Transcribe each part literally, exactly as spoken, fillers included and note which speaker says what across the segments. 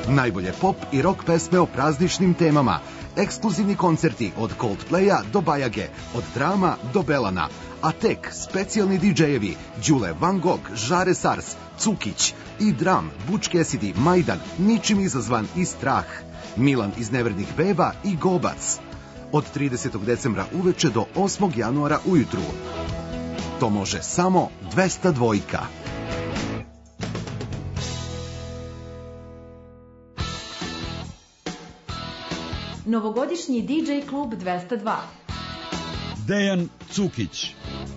Speaker 1: Najbolje pop i rock pesme o prazničnim temama. Ekskluzivni koncerti od Coldplaya do Bajage, od Drama do Belana. A tek specijalni didžejevi Đule Van Gogh, Žare Sars, Cukić i Dram, Butch Cassidy, Majdan, ničim izazvan i Strah. Milan iz Nevrednih beba i Gobac. Od tridesetog decembra uveče do osmog januara ujutru. To može samo dvesta dvojka.
Speaker 2: Novogodišnji di džej klub dvesta dva.
Speaker 3: Dejan Cukić.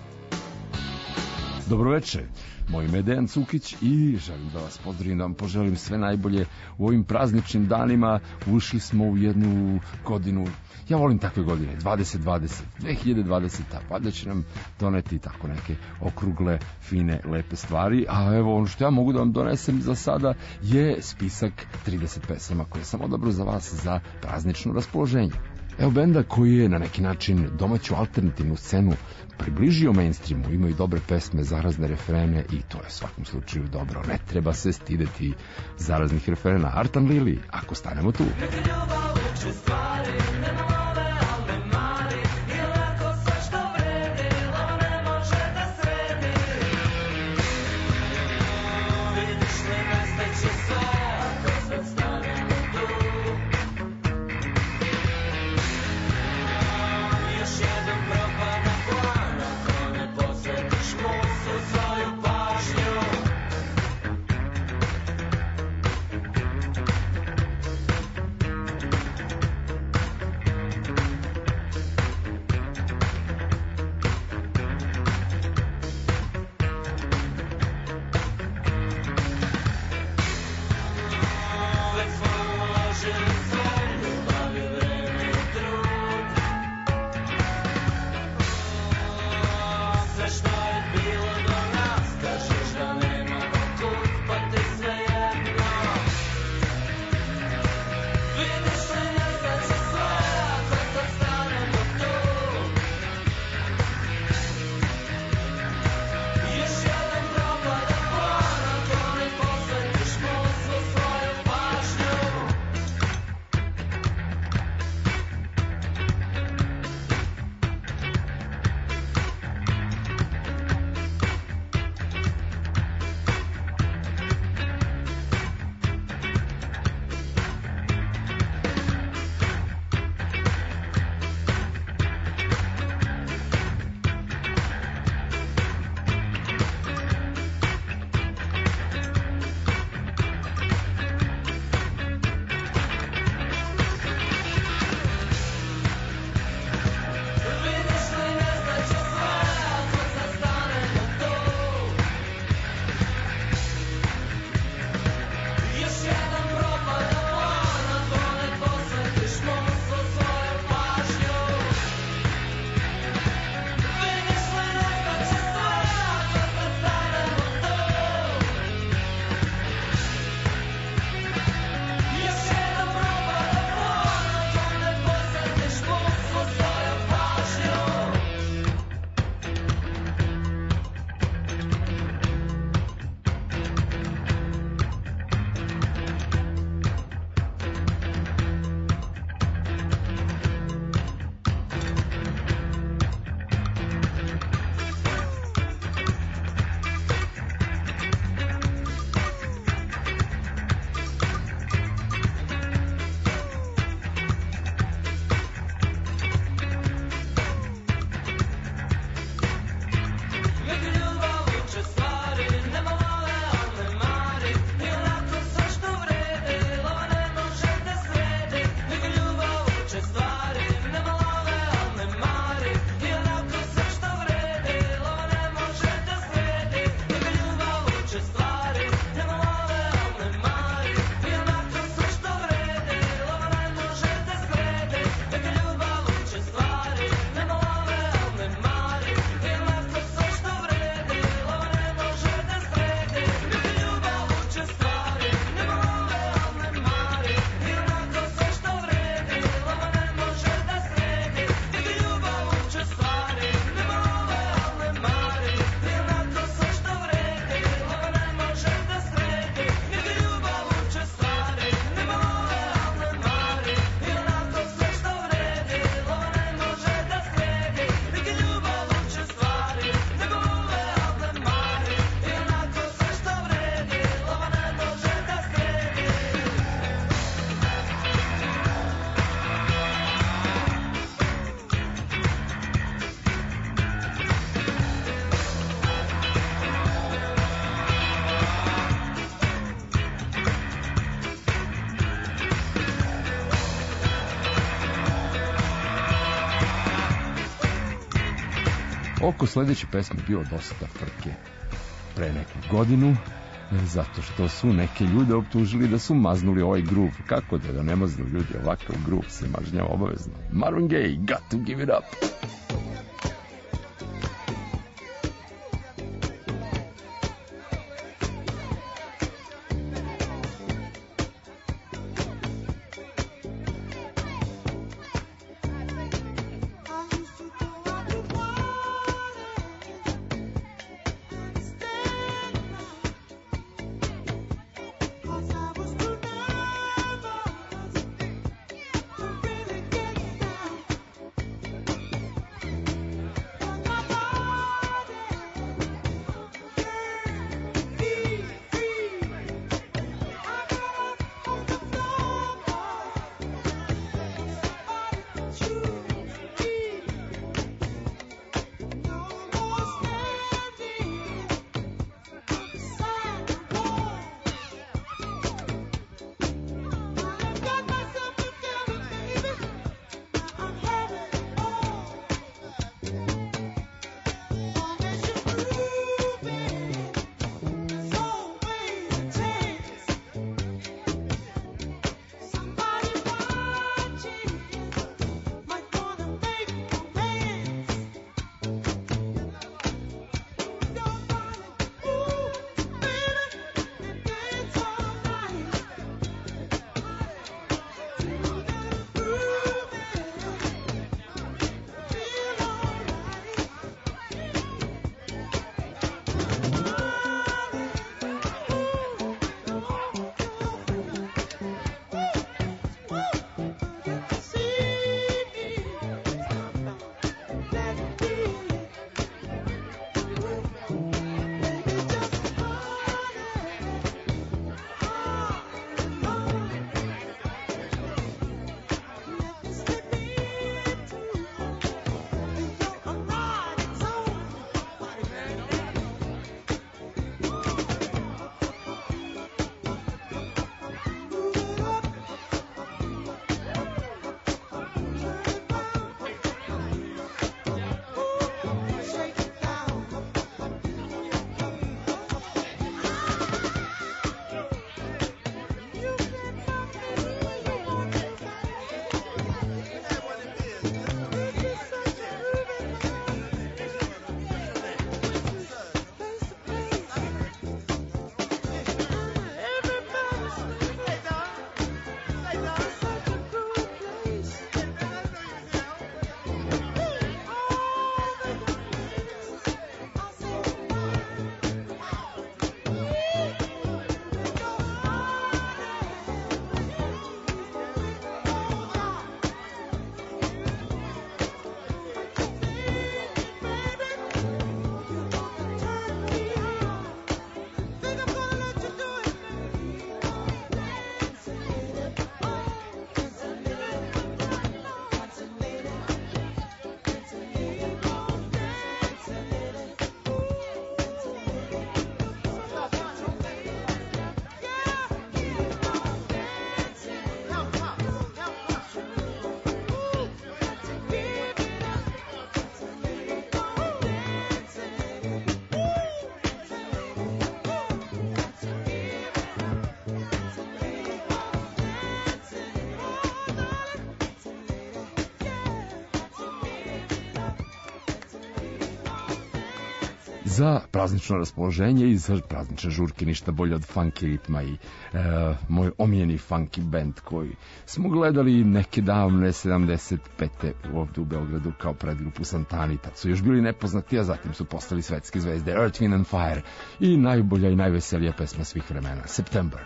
Speaker 4: Dobroveče, moj ime je Dejan Cukić i želim da vas pozdravim, da vam poželim sve najbolje u ovim prazničnim danima. Ušli smo u jednu godinu, ja volim takve godine, dvadeset dvadeset, dve hiljade dvadeseta, pa da će nam doneti tako neke okrugle, fine, lepe stvari. A evo, ono što ja mogu da vam donesem za sada je spisak trideset pesama koje sam odabrao za vas za praznično raspoloženje. Evo benda koji je na neki način domaću alternativnu scenu približio mainstreamu, imaju dobre pesme, zarazne refrene i to je u svakom slučaju dobro. Ne treba se stideti zaraznih refrena. Artan Lili, ako stanemo tu. oko sledeće pesme bilo dosta frke pre neku godinu, zato što su neke ljude optužili da su maznuli ovaj groove. Kako da da ne maznu ljudi, ovakav groove se mažnjava obavezno. Marvin Gaye, Got to Give It Up.
Speaker 3: za praznično raspoloženje i za praznične žurke ništa bolje od funky ritma i e, moj omiljeni funky band koji smo gledali neke davne sedamdeset pete ovdje u Beogradu kao predgrupu Santani. Tad su još bili nepoznati, a zatim su postali svetske zvezde Earth, Wind and Fire i najbolja i najveselija pesma svih vremena, September.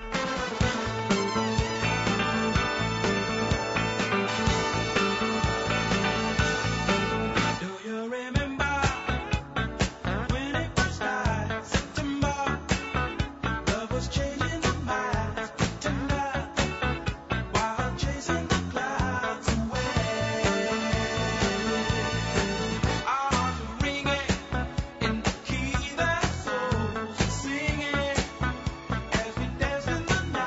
Speaker 5: Dance in the night.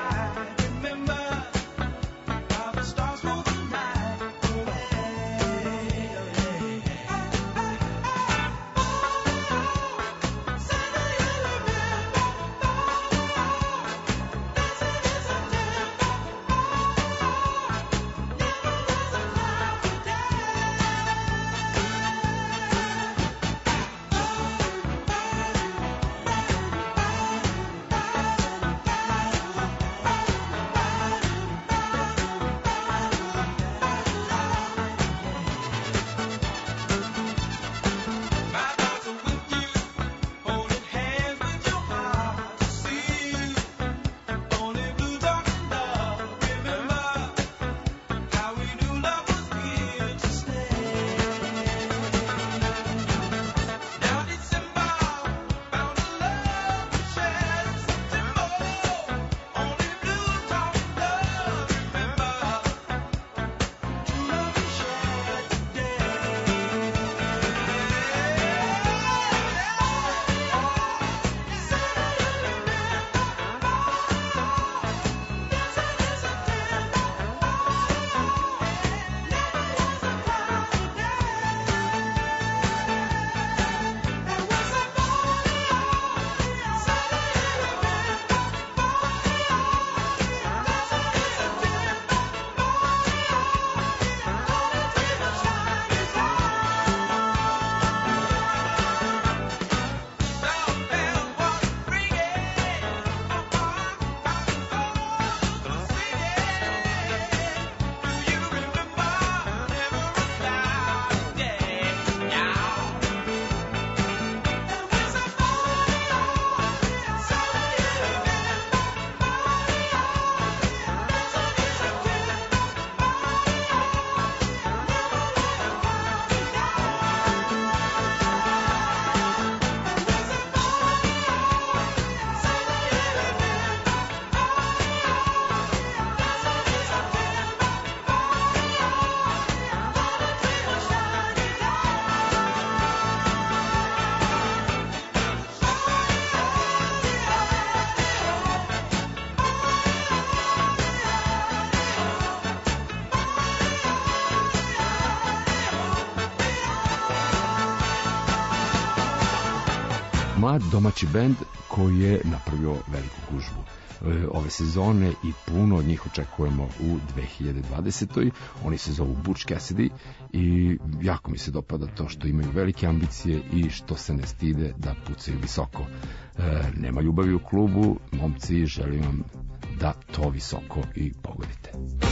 Speaker 3: mlad domaći bend koji je napravio veliku gužvu ove sezone i puno od njih očekujemo u dve hiljade dvadesetoj. Oni se zovu Butch Cassidy i jako mi se dopada to što imaju velike ambicije i što se ne stide da pucaju visoko. E, nema ljubavi u klubu, momci, želim vam da to visoko i pogodite.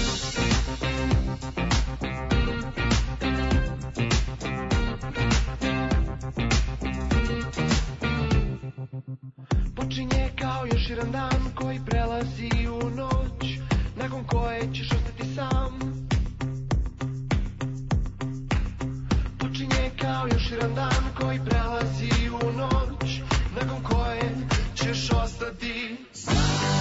Speaker 5: Počinje kao još jedan dan koji prelazi u noć, nakon koje ćeš ostati sam. Počinje kao još jedan dan koji prelazi u noć, nakon koje ćeš ostati sam.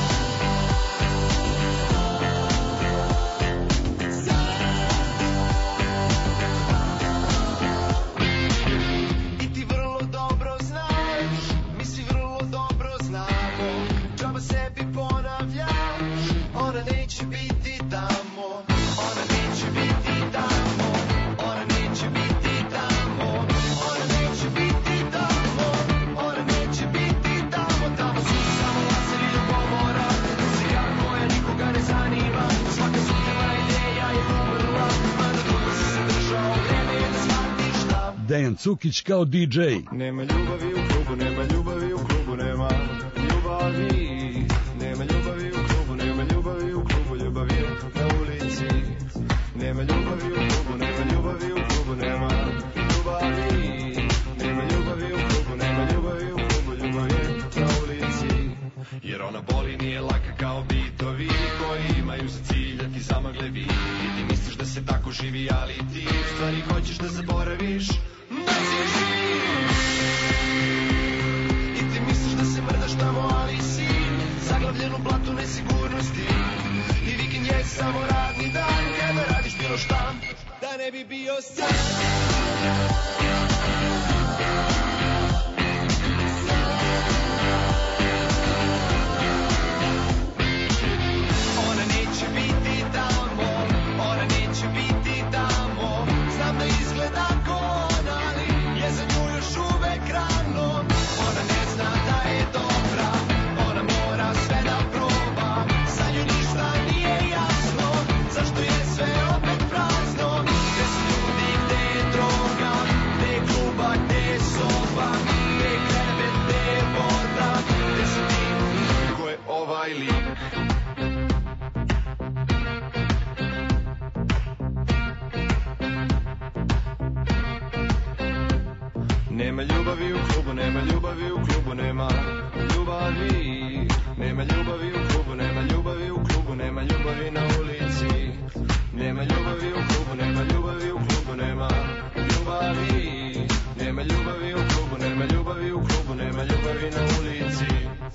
Speaker 6: Dejan Cukić kao D J.
Speaker 5: Nema ljubavi u klubu, nema ljubavi u klubu, nema ljubavi. Nema ljubavi u klubu, nema ljubavi u klubu, ljubav je na ulici. Nema ljubavi u klubu, nema ljubavi u klubu, nema ljubavi. Nema ljubavi u klubu, nema ljubavi u klubu, ljubav je na ulici. Jer ona boli, nije laka kao bitovi koji imaju za cilj da ti zamagle vid. I ti misliš da se tako živi, ali ti u stvari hoćeš da zaboraviš da si živ. I ti misliš da se mrdaš tamo, ali si zaglavljen u blatu nesigurnosti. I vikend je samo radni dan kada radiš bilo šta da ne bi bio sam. Ona neće biti tamo, ona neće biti tamo. Znam da izgleda ko ona, ali je za nju još uvek rano. Ona ne zna da je dobra, ona mora sve da proba. Za nju ništa nije jasno, zašto je sve opet prazno. Gde su ljudi, gde je droga, gde je kluba, gde je soba, gde je krevet, gde je voda. Gde su ti, ko je ovaj lik? Nema ljubavi u klubu, nema ljubavi u klubu, nema ljubavi. Nema ljubavi u klubu, nema ljubavi u klubu, nema ljubavi na ulici. Nema ljubavi u klubu, nema ljubavi u klubu, nema ljubavi. Nema ljubavi u klubu, nema ljubavi u klubu, nema ljubavi na ulici.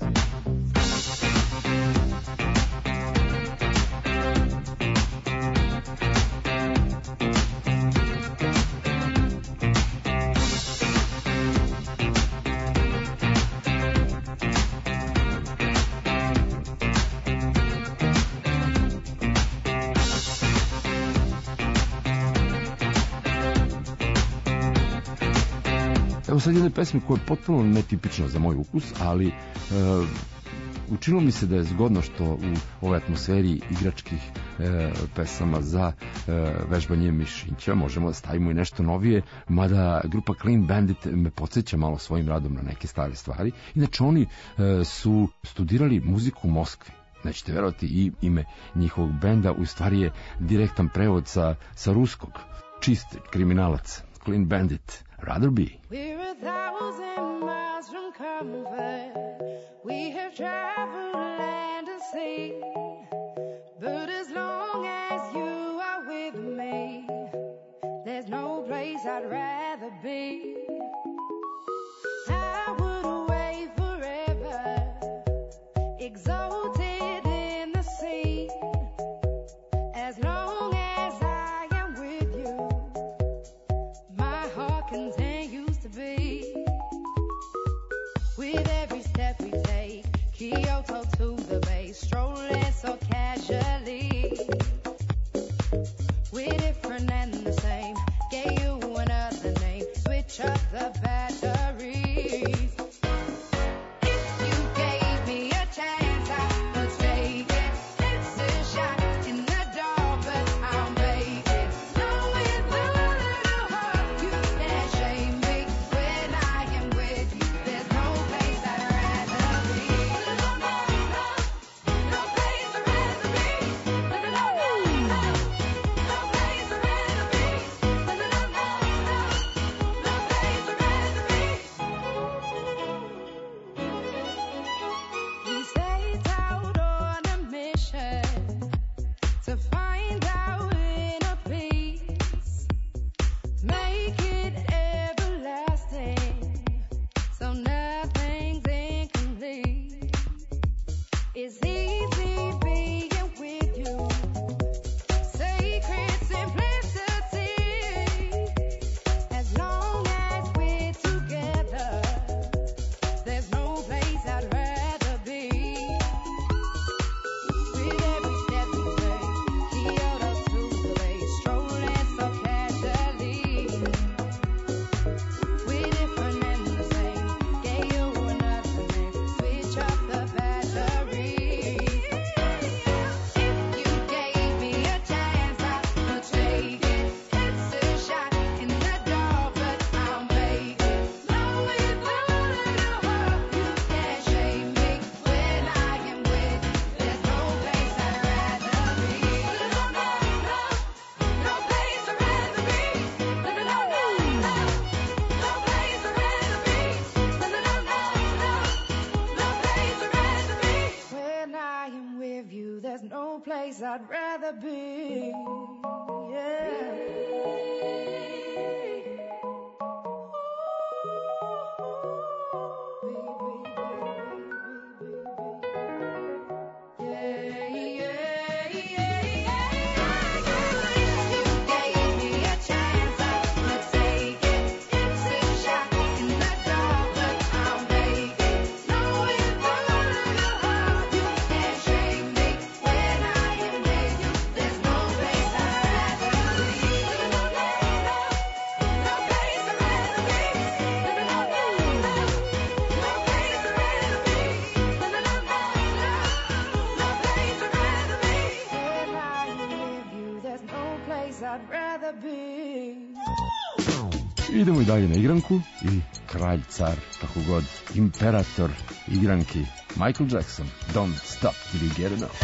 Speaker 3: Evo sad jedne pesme koja je potpuno netipična za moj ukus, ali e, učinilo mi se da je zgodno što u ovoj atmosferi igračkih e, pesama za e, vežbanje mišića možemo da stavimo i nešto novije, mada grupa Clean Bandit me podsjeća malo svojim radom na neke stare stvari. Inače oni e, su studirali muziku u Moskvi. Nećete verovati, i ime njihovog benda u stvari je direktan prevod sa, sa ruskog. Čist kriminalac. Clean Bandit. Rather be.
Speaker 7: We're a thousand miles from comfort. We have traveled land and sea. But as long as you are with me, there's no place I'd rather be. I would away forever, exalted in the sea. As long as I am with you, my heart continues to beat. With every step we take, Kyoto to the bay. you, there's no place I'd rather be. Yeah.
Speaker 3: Idemo i dalje na igranku i kralj, car, kako god, imperator igranki Michael Jackson, Don't Stop Till You Get Enough.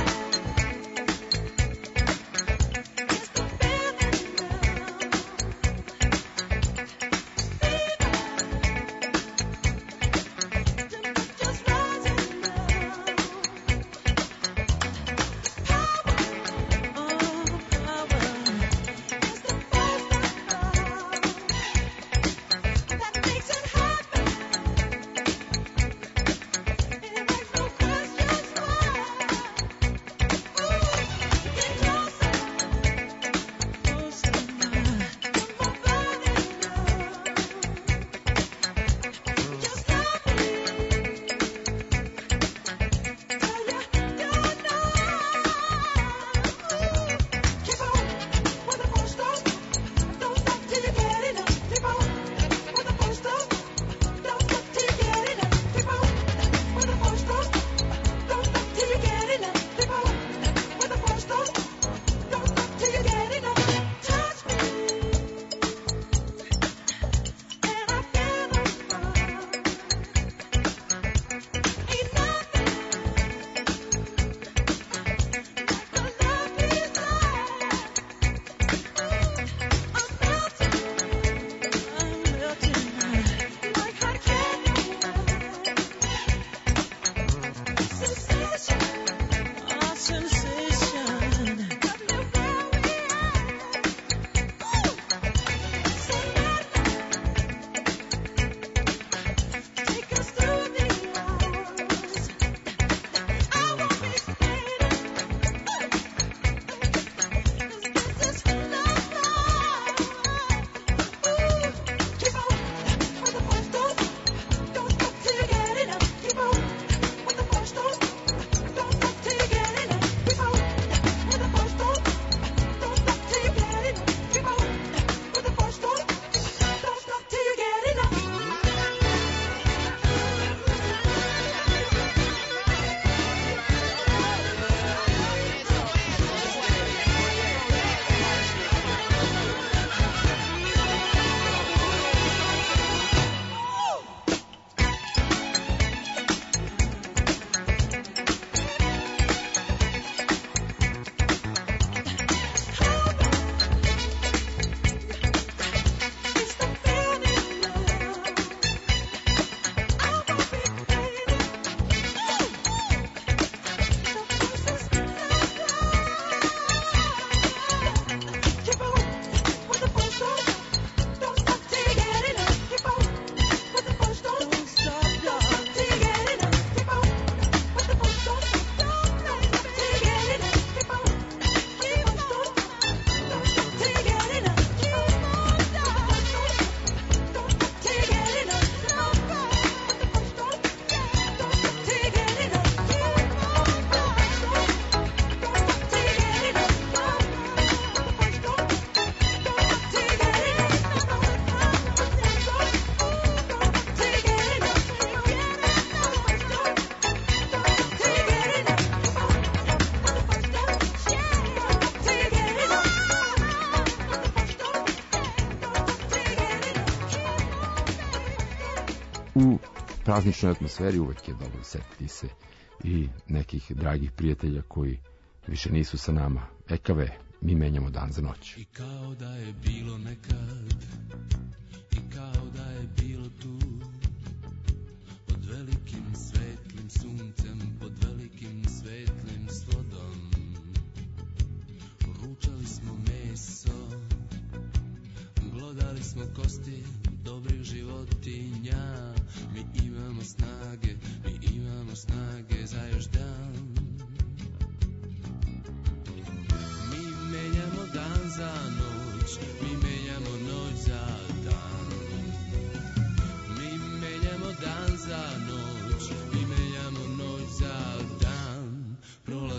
Speaker 3: U prazničnoj atmosferi uvek je dobro setiti se i nekih dragih prijatelja koji više nisu sa nama. E K V, mi menjamo dan za noć.
Speaker 8: I kao da je bilo nekad, i kao da je bilo tu, pod velikim svetlim suncem, pod velikim svetlim slodom.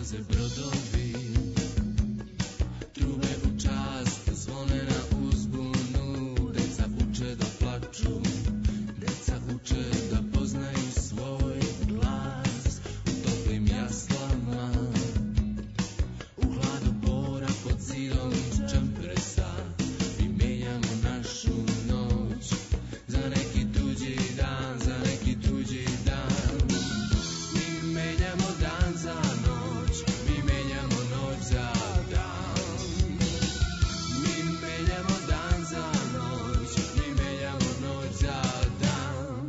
Speaker 8: prolaze brodovi, trube u čast, zvone na uzbunu, deca uče da plaču, deca uče da poznaju svoj glas, u toplim jaslama, u hladu bora pod zidom čempresa, mi menjamo našu noć za neki tuđi dan, za neki tuđi dan. Mi menjamo dan za noć, mi menjamo noć za dan. Mi menjamo dan za noć, mi menjamo noć za dan.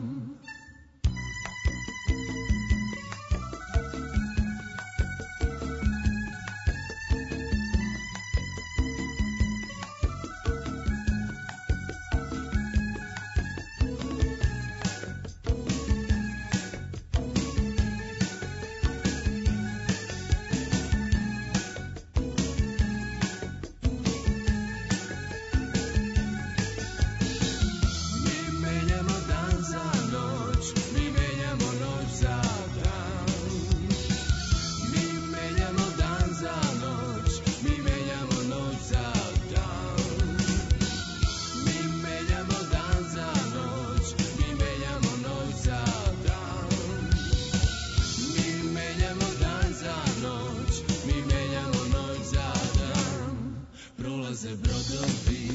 Speaker 8: Mi menjamo dan za noć, mi menjamo noć za dan. Mi menjamo dan za noć, mi menjamo noć za dan. Mi menjamo dan za noć, mi menjamo noć za dan. Mi menjamo dan za noć, mi menjamo noć za dan. Prolaze brodovi,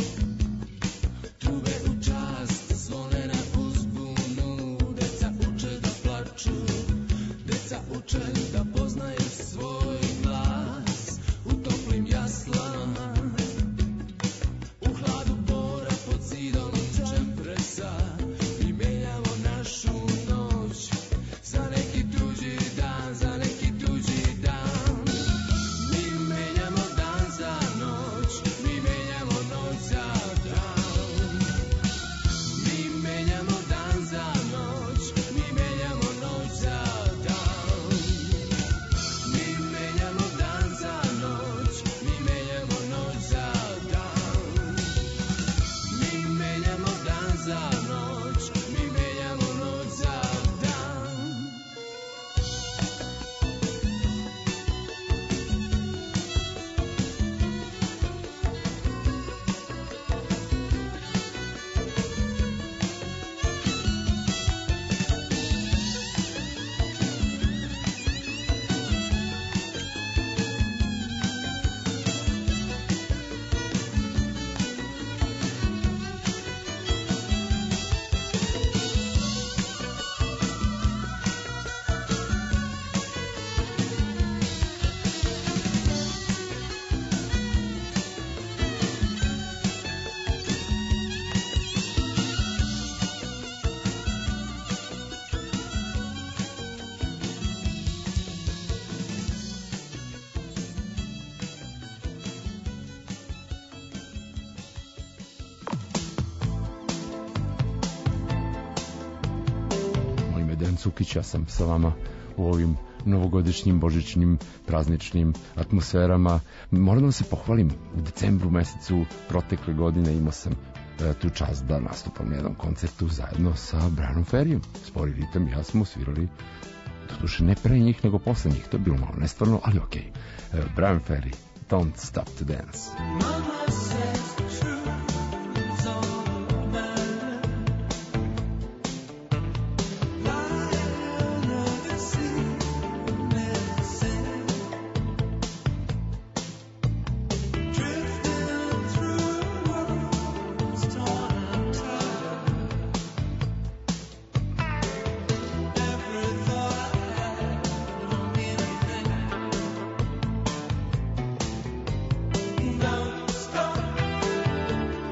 Speaker 8: trube u čast, zvone na uzbunu, deca uče da plaču, deca uče da poznaju svoj glas, u toplim jaslama, u hladu bora pod zidom čempresa, mi menjamo našu noć za neki tuđi dan, za neki tuđi dan. Mi menjamo dan za noć, mi menjamo noć za dan. Mi menjamo dan za noć, mi menjamo noć za dan. Mi menjamo dan za noć, mi menjamo noć za dan. Mi menjamo dan za noć, mi menjamo noć za dan.
Speaker 3: Moj ime je Dejan Cukić, ja sam sa vama u ovim novogodišnjim, božićnim, prazničnim atmosferama. Moram da se pohvalim, u decembru mesecu protekle godine imao sam e, tu čast da nastupam na jednom koncertu zajedno sa Brianom Ferryjem. Spori ritam i ja smo svirali, doduše ne pre njih nego posle njih, to je bilo malo nestvarno, ali okej. Okay. E, Brian Ferry, Don't Stop to Dance.
Speaker 5: Mama says the truth is all that matters. Lion of the sea, medicine. Drifting through worlds torn and tattered. Every thought I had don't mean a thing. Don't stop.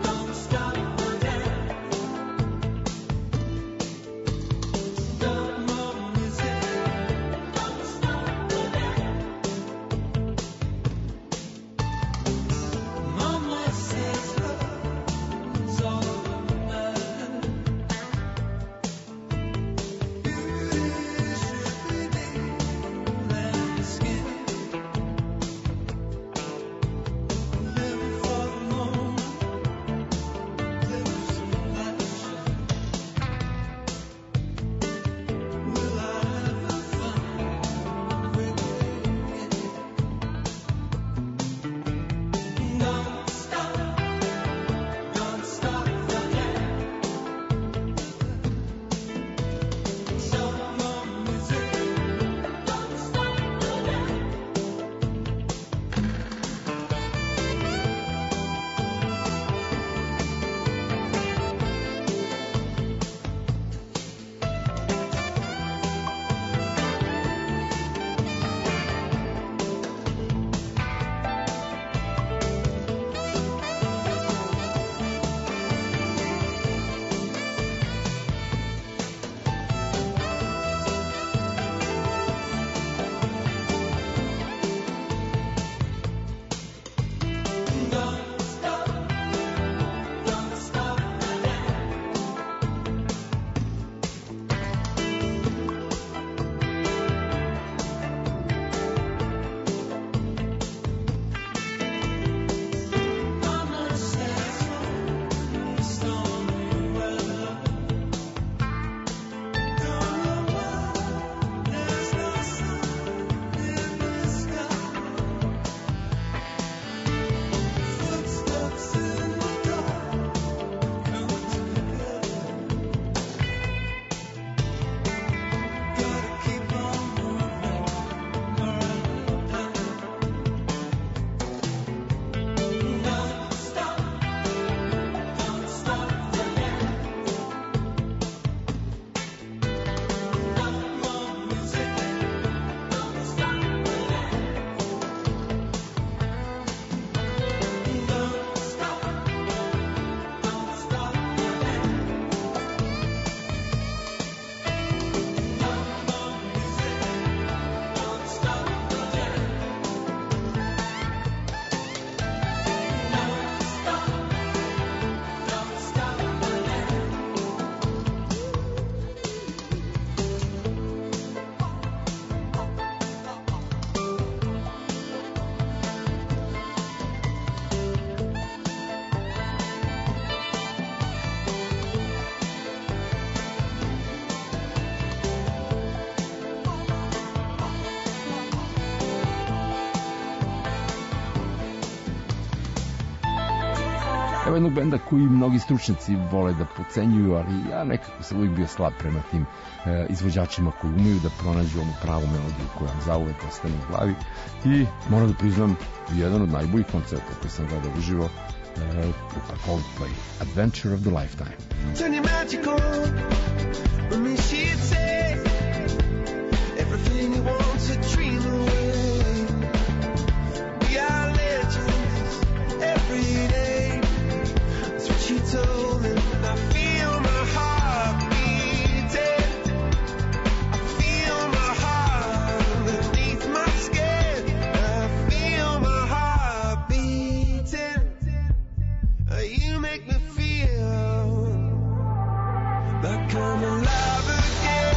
Speaker 3: Evo jednog benda koji mnogi stručnjaci vole da pocenjuju, ali ja nekako sam uvijek bio slab prema tim e, izvođačima koji umeju da pronađu onu pravu melodiju koja vam zauvek ostane u glavi. I moram da priznam, jedan od najboljih koncerta koji sam gledao uživo, e, grupa Coldplay, Adventure of the Lifetime.
Speaker 5: Turn your magic on, for me she'd say everything you want to dream away. We are legends every day. That's what she told me. I feel my heart beating. I feel my heart beneath my skin. I feel my heart beating. You make me feel like I'm alive again.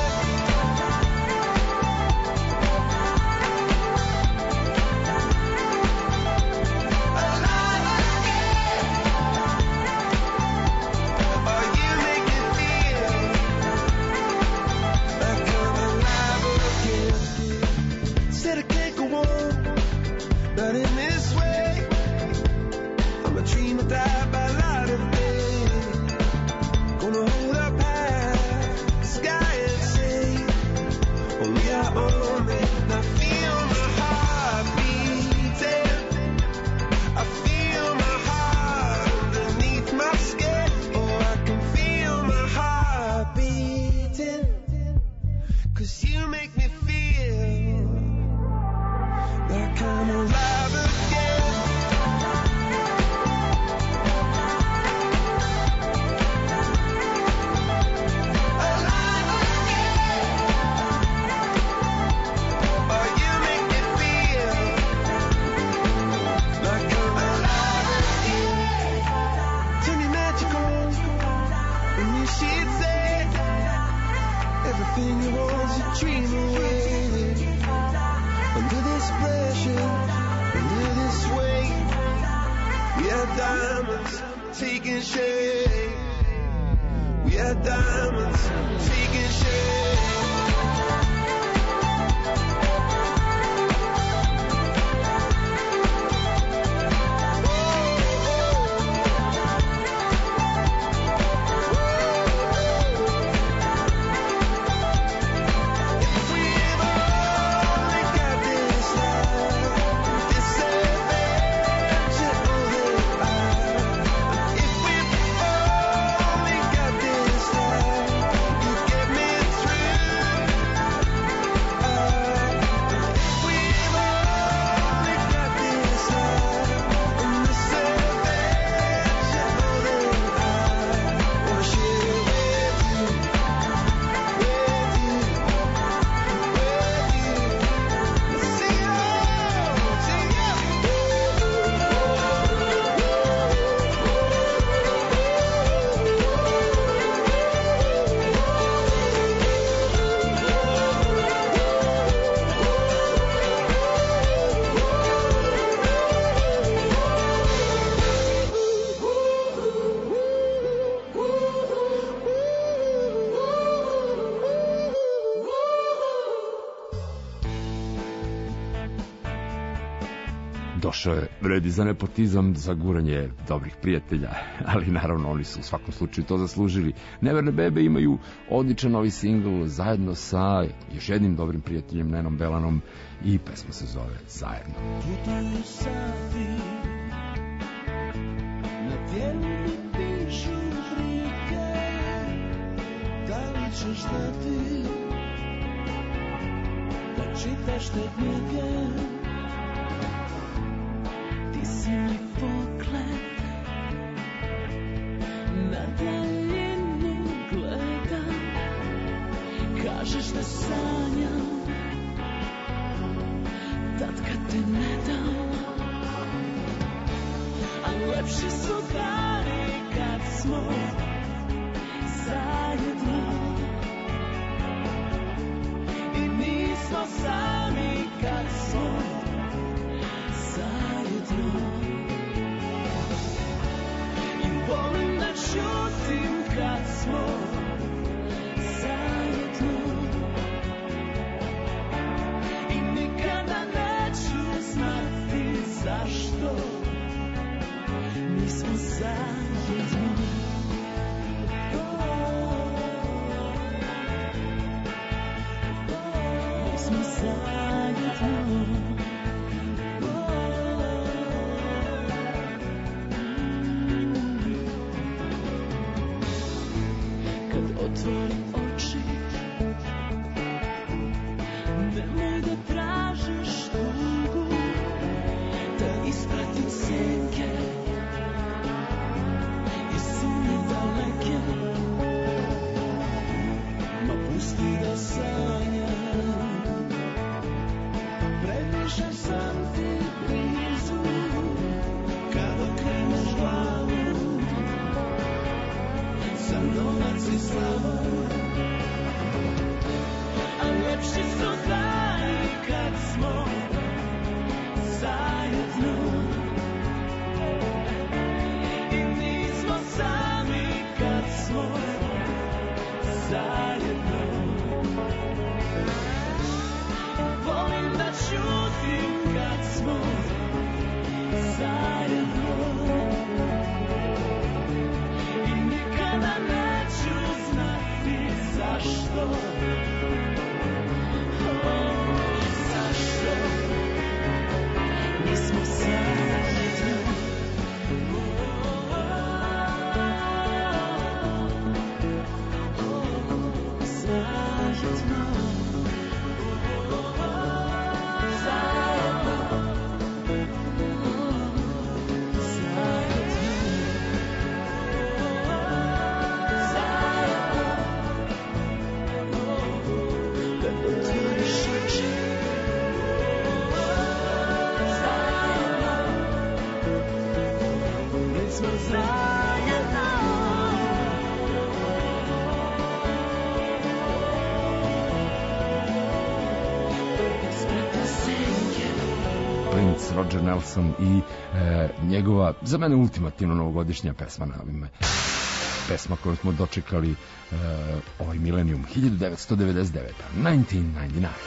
Speaker 5: Alive again. Oh, you make me feel like I'm alive again. Said I can't go on, not in this way. I'm a dreamer died by light of day. Gonna hold up high the sky and say, oh, we are on it. And I feel my heart beating. I feel my heart underneath my skin. Oh, I can feel my heart beating. Cause you make me feel like I'm alive again. Alive again. Oh, you make me feel like I'm alive again. Turn your magic on, and you should say everything you want to dream away. Under this pressure, under this weight, we are diamonds taking shape. We are diamonds taking shape. If we've only got this life, this adventure of life. If we've only got this life, you get me through. If we've only got this life, and this adventure of life, wanna share it with you, with you, with you. Let's sing it all
Speaker 3: Došao je red i za nepotizam, za guranje dobrih prijatelja, ali naravno oni su u svakom slučaju to zaslužili. Neverne bebe imaju odličan novi singl zajedno sa još jednim dobrim prijateljem Nenom Belanom i pesma se zove Zajedno.
Speaker 8: Putuju sati, na tijelu mi pišu brige, da li ćeš dati, da čitaš te knjige. Ti si mi pogled, na daljinu gledam, kažeš da sanjam, tad kad te ne dam. A lepši su dani kad smo zajedno i nismo sami kad smo zajedno. I volim da čutim kad smo zajedno i nikada neću znati zašto nismo zajedno.
Speaker 3: Roger Nelson i e, njegova, za mene, ultimativno novogodišnja pesma na ovime. Pesma koju smo dočekali e, ovaj milenijum, hiljadu devetsto devedeset deveta. devetnaest devedeset devet.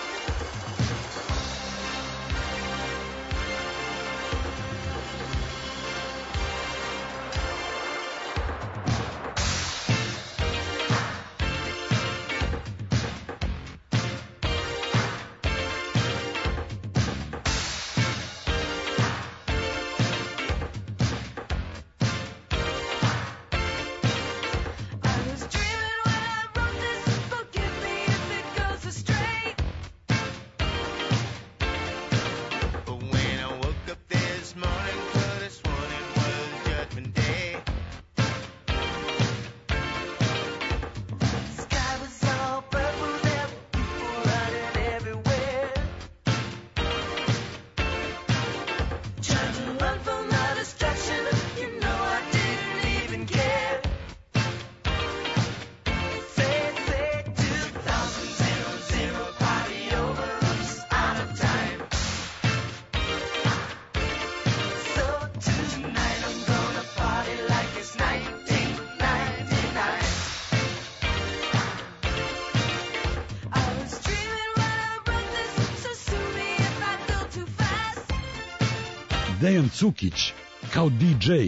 Speaker 6: Dejan Cukić kao di džej.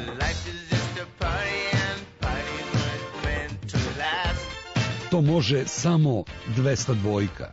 Speaker 6: To može samo dvesta dvojka.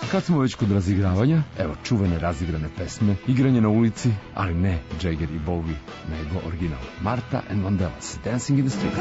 Speaker 3: Kad smo već kod razigravanja, evo čuvene razigrane pesme, igranje na ulici, ali ne Jagger i Bowie, nego original. Martha and Vandellas, Dancing in the Street.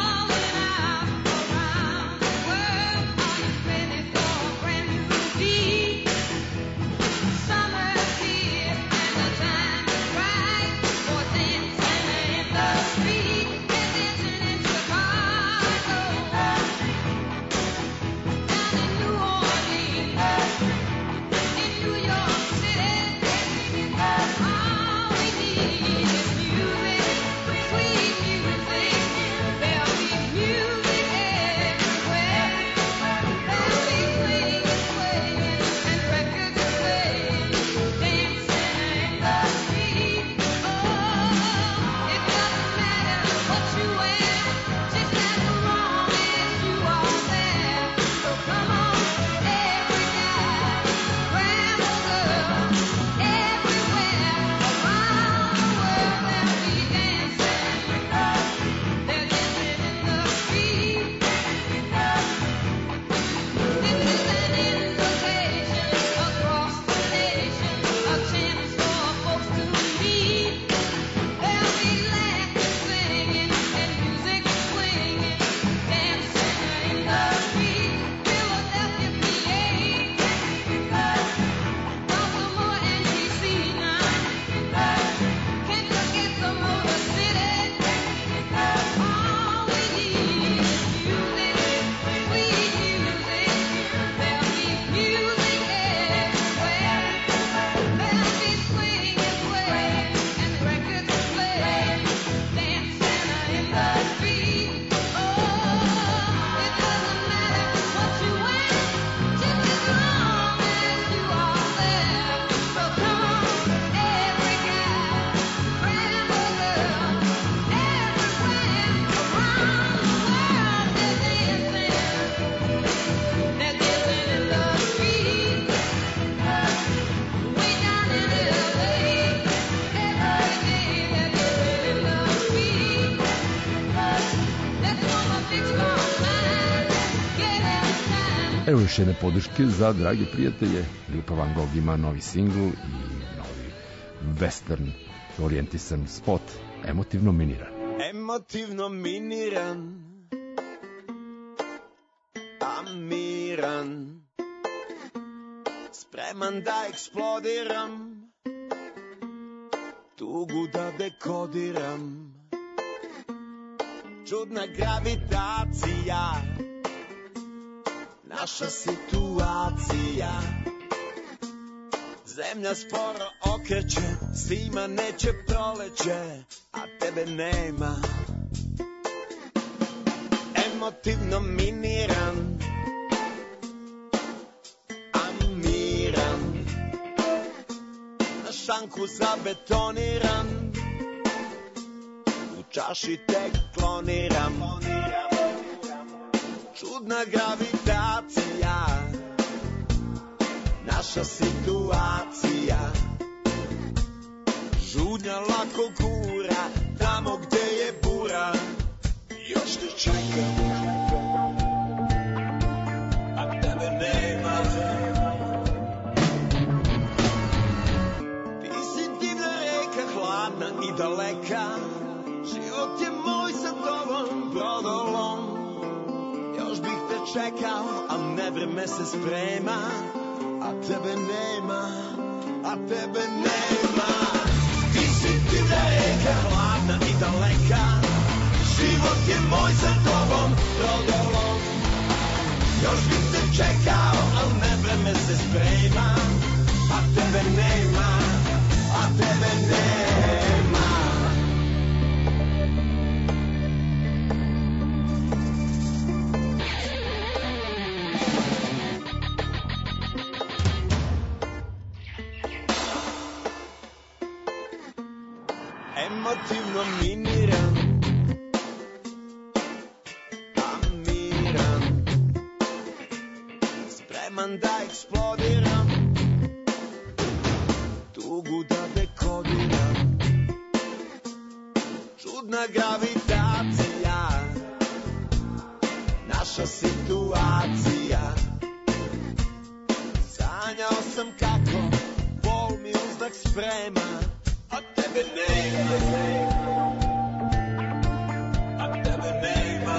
Speaker 3: Evo još jedne podrške za drage prijatelje. Lipa Van Gogh ima novi singl i novi western orijentisan spot, Emotivno miniran.
Speaker 5: Emotivno miniran, a miran, spreman da eksplodiram, tugu da dekodiram. Čudna gravitacija, naša situacija. Zemlja sporo okreće, svima neće proleće, a tebe nema. Emotivno miniran, a miran, na šanku zabetoniran, u čaši tek kloniram. Čudna gravitacija, naša situacija. Žudnja lako gura, tamo gde je bura. Još te čekam, a tebe nema. Ti si divna reka, hladna i daleka. Život je moj sa tobom brodolom. Još bih te čekao, a nevreme se sprema. A tebe nema, a tebe nema. Ti si divna reka, hladna i daleka. Život je moj sa tobom brodolom. Još bih te čekao, a nevreme se sprema. A tebe nema, a tebe nema. Emotivno miniran, a miran, spreman da eksplodiram, tugu da dekodiram. Čudna gravitacija, naša situacija. Za znam kako, bol mi uznak sprema, a tebe nema, a tebe nema.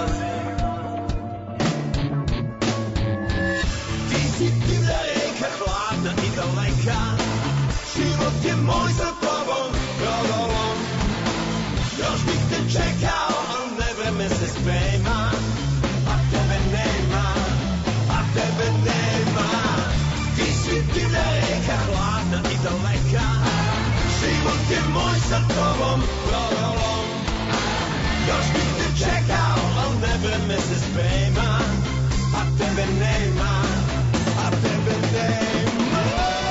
Speaker 5: Ti si divlja reka, hladna i daleka, život je moj za tobom, brodolom. Još bih te čekao, al ne vreme se sprema, a tebe nema, a tebe nema. Ti si divlja reka, hladna i daleka, život je moj sa tobom, brodolom. Još bih te čekao, al ne vreme se sprema, a tebe nema, a tebe nema.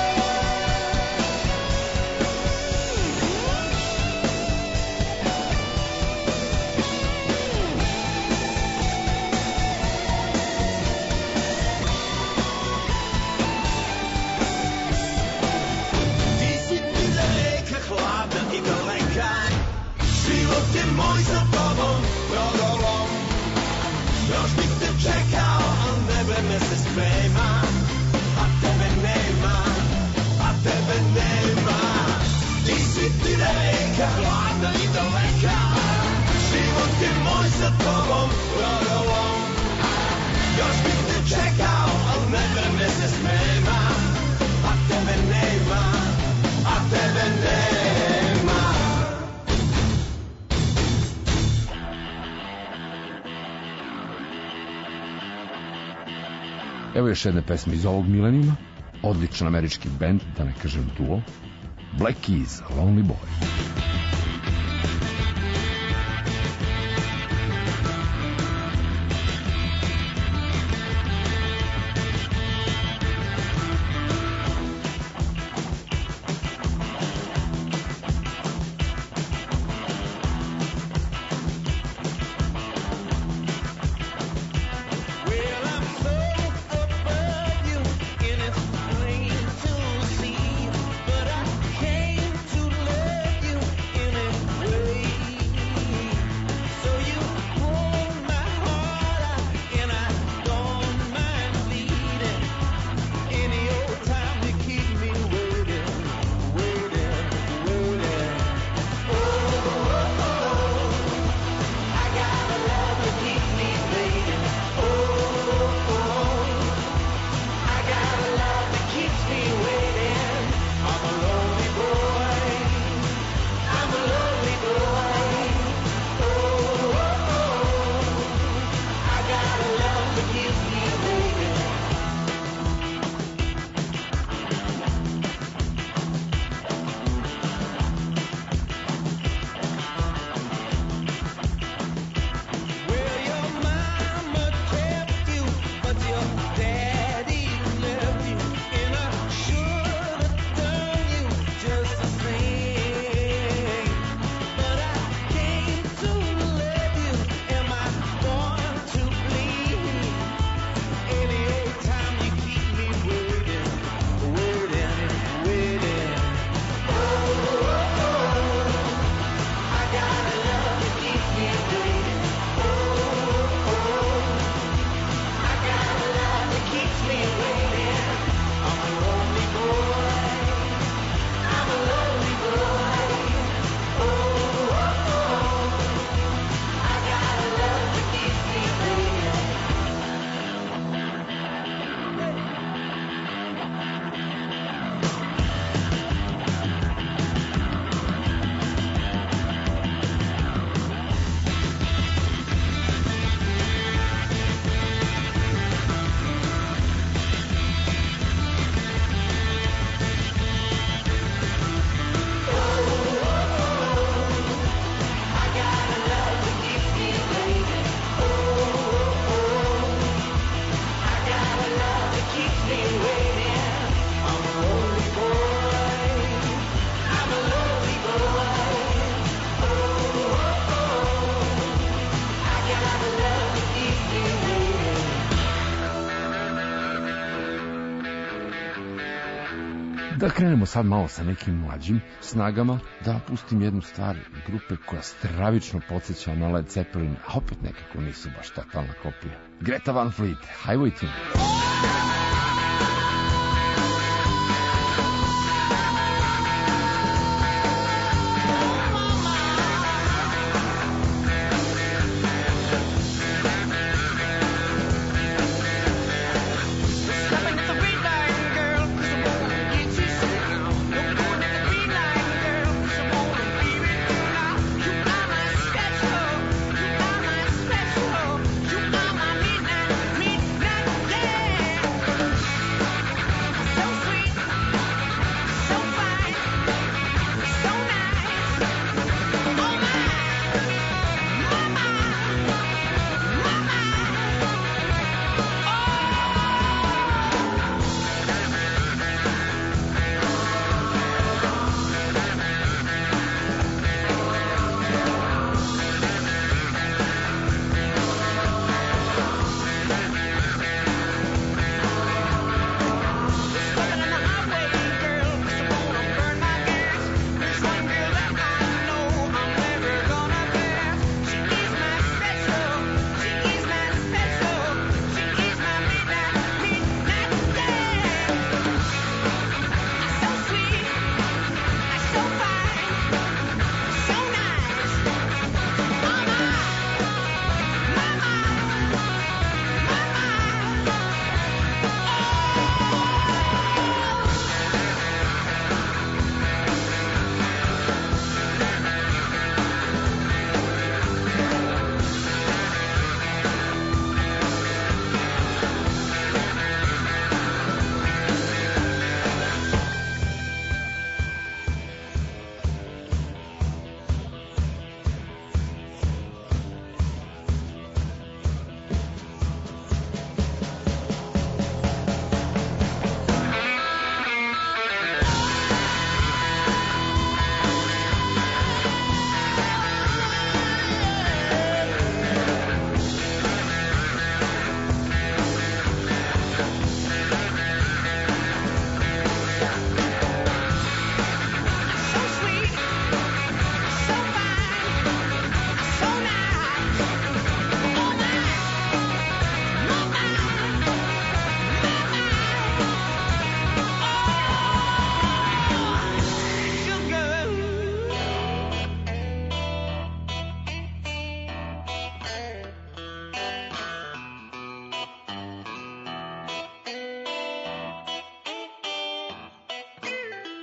Speaker 5: Život je moj za tobom, brodolom. Još bih te čekao, al ne vreme se sprema, a tebe nema, a tebe nema. Ti si divlja reka, hladna i daleka, život je moj za tobom, brodolom. Još bih te čekao, al ne vreme se sprema, a tebe nema, a tebe nema.
Speaker 3: Evo još jedne pesme iz ovog milenijuma, odličan američki bend, da ne kažem duo, Black Keys, Lonely Boy. Da krenemo sad malo sa nekim mlađim snagama, da pustim jednu stvar grupe koja stravično podsjeća na Led Zeppelin, a opet nekako nisu baš totalna kopija. Greta Van Fleet, Highway Tune.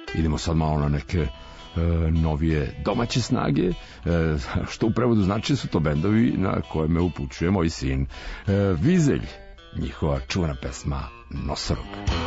Speaker 3: Idemo sad malo na neke e, novije domaće snage, e, što u prevodu znači su to bendovi na koje me upućuje moj sin e, Vizelj, njihova čuvena pesma Nosorog.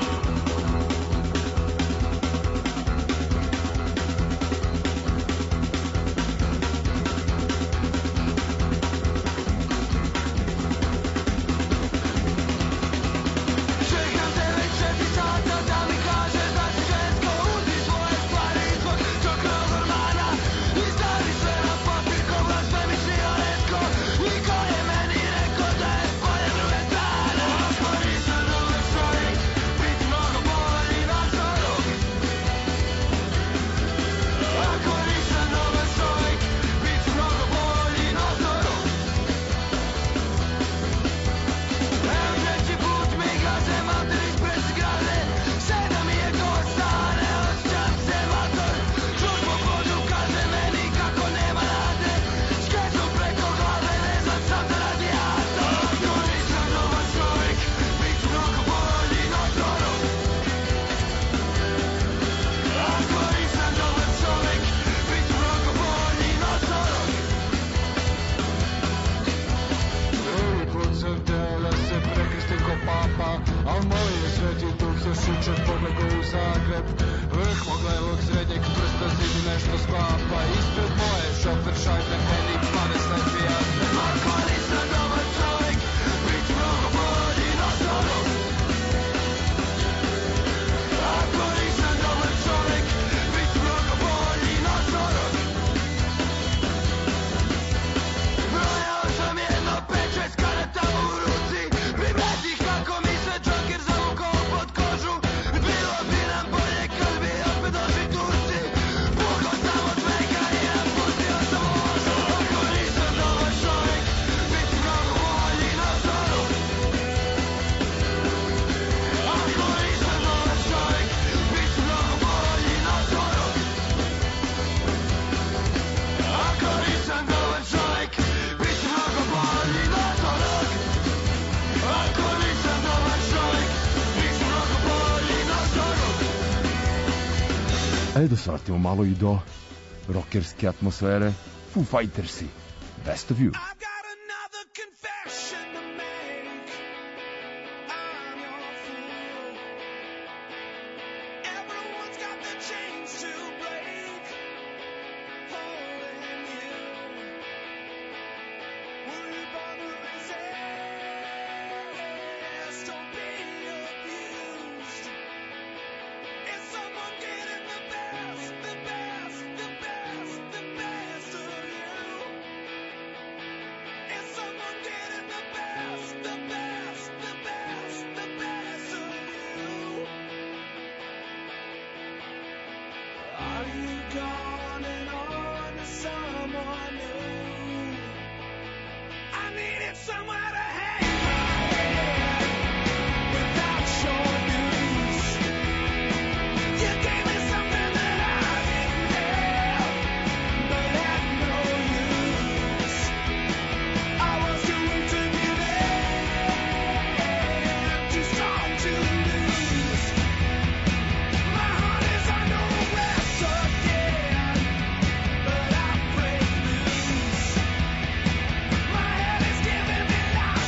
Speaker 3: E da shvatimo malo i do rockerske atmosfere. Foo Fightersi, Best of You.
Speaker 8: My head is giving me life.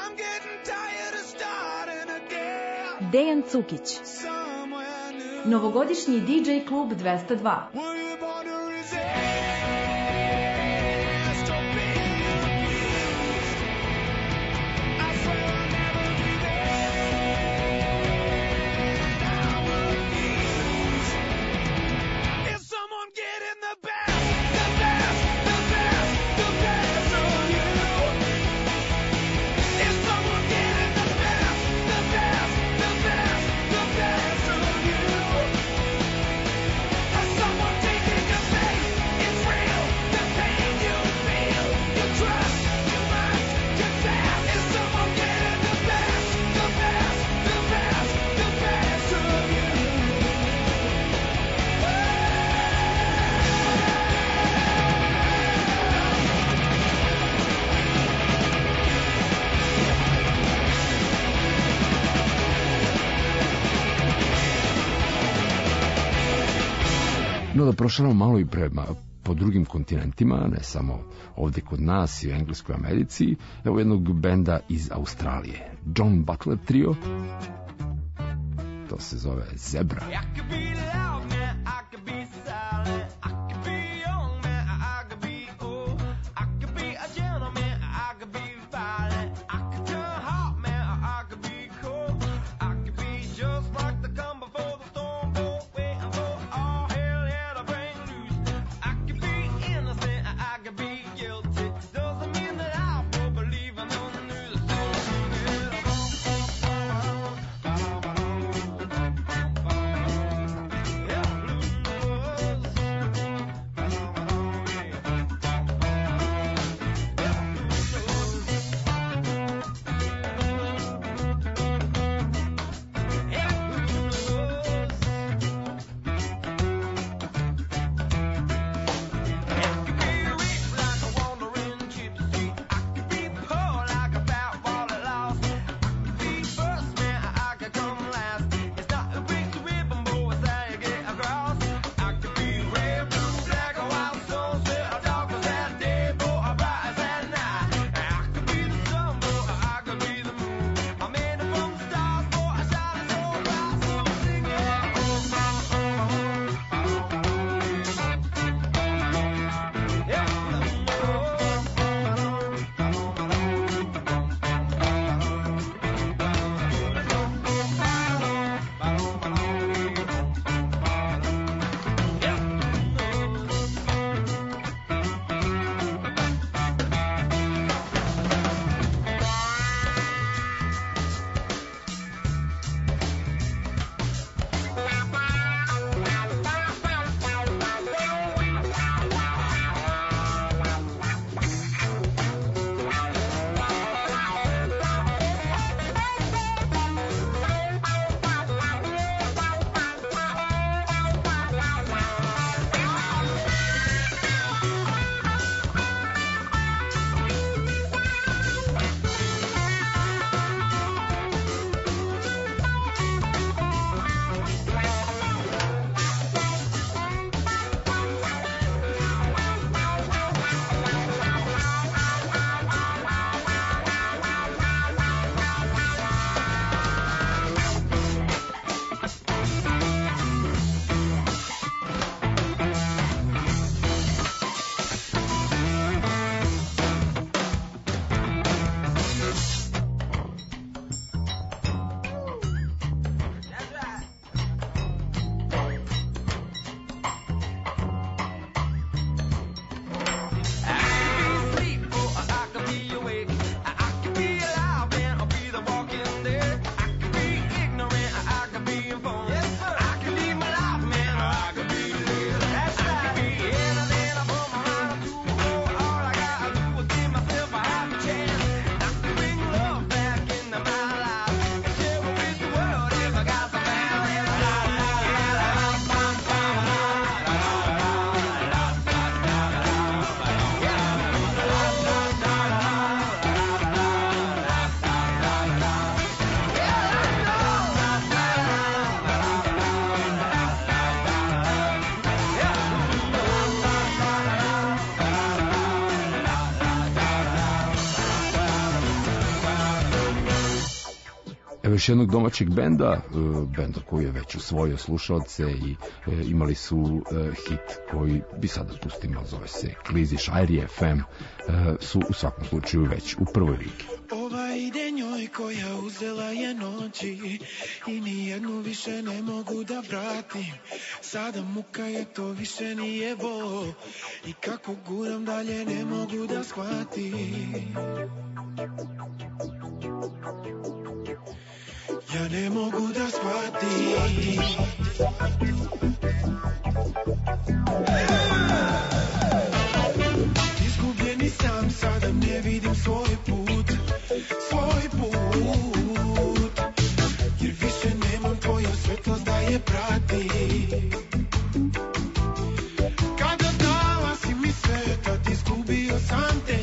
Speaker 5: I'm getting tired of starting again.
Speaker 2: Dejan Cukić.
Speaker 5: Somewhere new.
Speaker 2: Novogodišnji D J klub dvesta dva.
Speaker 5: Were you born to resist or be abused? I swear I'll never be there. I refuse. Is someone getting the best, the best, the best, the best of you? Is someone getting the best, the best, the best, the best of you? Has someone taken your faith? It's real. The pain you feel, you trust, you must confess. Is someone getting the best, the best, the best, the best of you?
Speaker 3: No da prošaramo malo i prema po drugim kontinentima, ne samo ovdje kod nas i u Engleskoj Americi, evo jednog benda iz Australije, John Butler Trio, to se zove Zebra.
Speaker 5: I could be loud, man, I could be silent. I could be young, man, I could be old. I could be a gentleman, I could be violent. I could turn hot, man, I could be cold. I could be just like the calm before the storm, both waiting for all hell, yeah, to break loose. I could be innocent, I could be guilty. Doesn't mean that I will believe in the news. Yeah.
Speaker 3: Evo još jednog domaćeg benda, benda koji je već usvojio slušalce i imali su hit koji bi sada pustimo, zove se Kliziš, Airi F M, su u svakom slučaju već u prvoj ligi.
Speaker 5: Ova ide njoj koja uzela je noći i nijednu više ne mogu da vratim. Sada muka je, to više nije bol i kako guram dalje ne mogu da shvatim. Ja ne mogu da shvatim. Izgubljeni sam, sada ne vidim svoj put, svoj put, jer više nemam tvoju svetlost da je pratim. Kada dala si mi sve, tad izgubio sam te.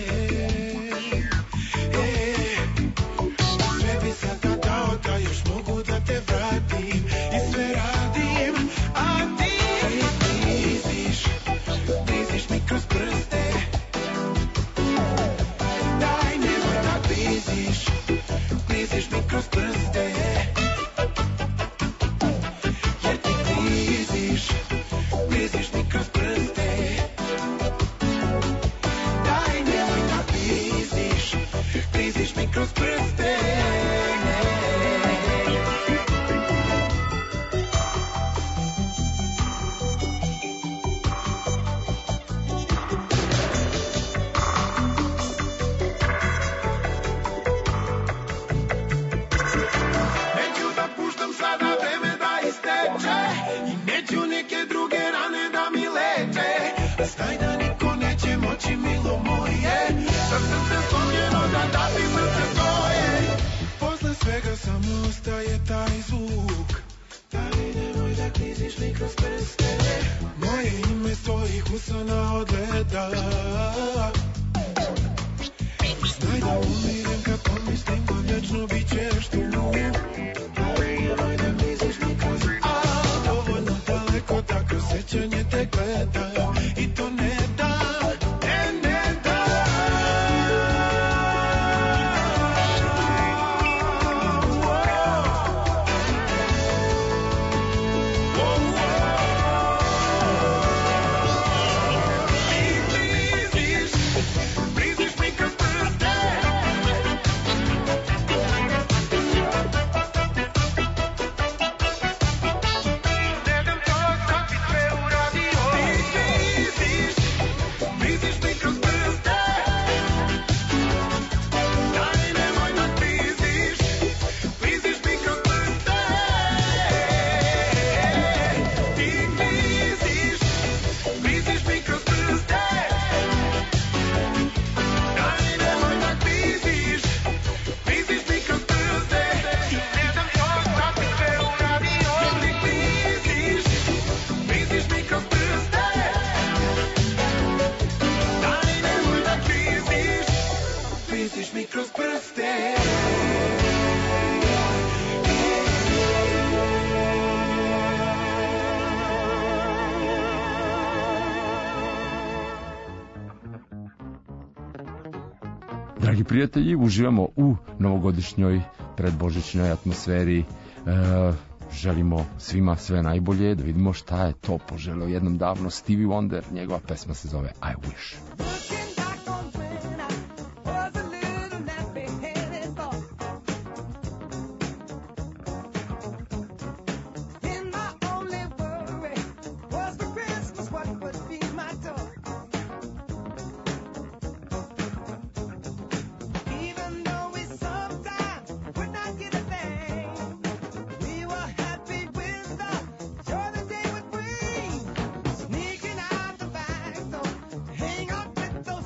Speaker 3: Dragi prijatelji, uživamo u novogodišnjoj predbožićnoj atmosferi. E, želimo svima sve najbolje, da vidimo šta je to poželeo jednom davno Stevie Wonder. Njegova pesma se zove I Wish.
Speaker 5: Sneaking out the back door, hang up with the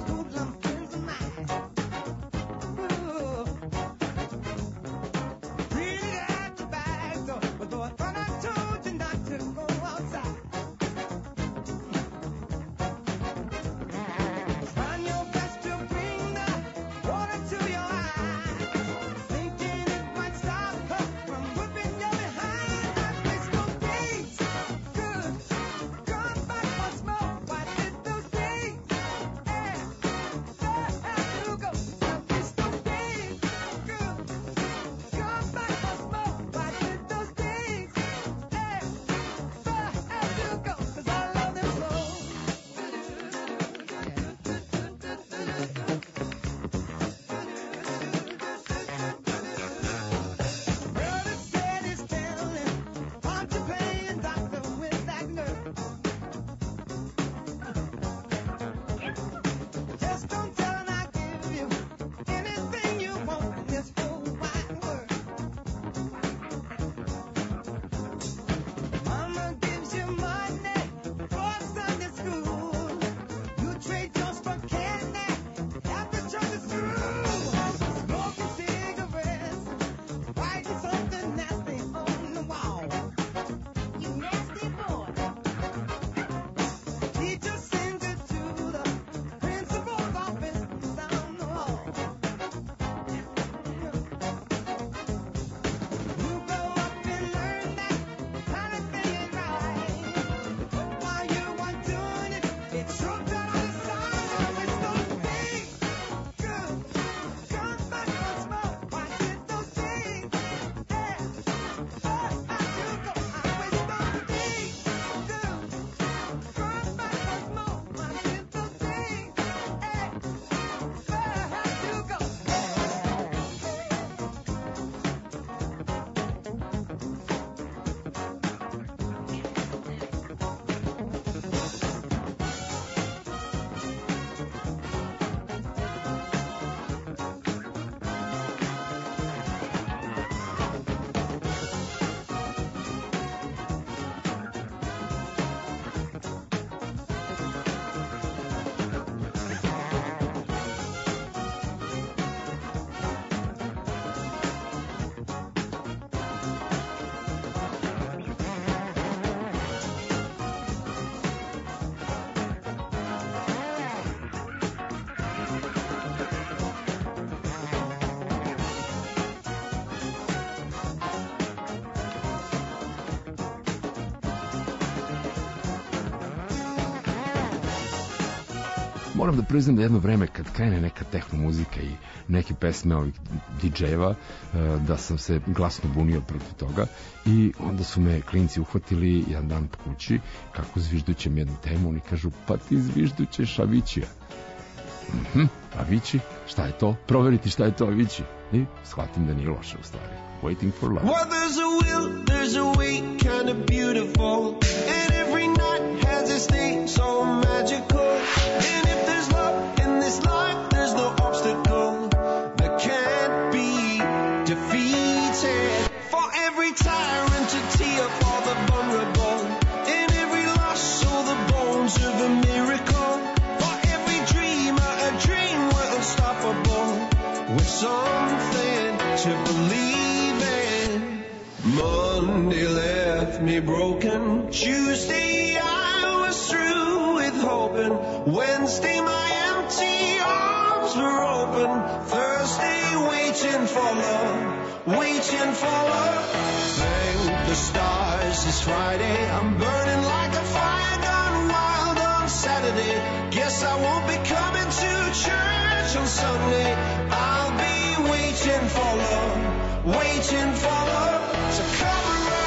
Speaker 3: moram da priznam da jedno vreme kad krene neka tehno muzika i neke pesme ovih didžejeva, da sam se glasno bunio protiv toga i onda su me klinci uhvatili jedan dan po kući kako zviždućem jednu temu, oni kažu pa ti zviždućeš Avicii. Mhm, Avicii, šta je to? Proveriti šta je to Avicii. I shvatim da nije loše u stvari. Waiting for love.
Speaker 5: Well, there's a will, there's a way, kind of beautiful. And every night has its day, so magical. And if there's love in this life, there's no obstacle that can't be defeated. For every tyrant to tear for the vulnerable. In every loss, all the bones of a miracle. For every dreamer, a dream we're unstoppable. With something to believe in. Monday left me broken. Tuesday I was through with hoping. Wednesday my empty arms were open. Thursday waiting for love, waiting for love. Thank the stars it's Friday. I'm burning like a fire gone wild on Saturday. Guess I won't be coming to church on Sunday. I'll be waiting for love, waiting for love to come around.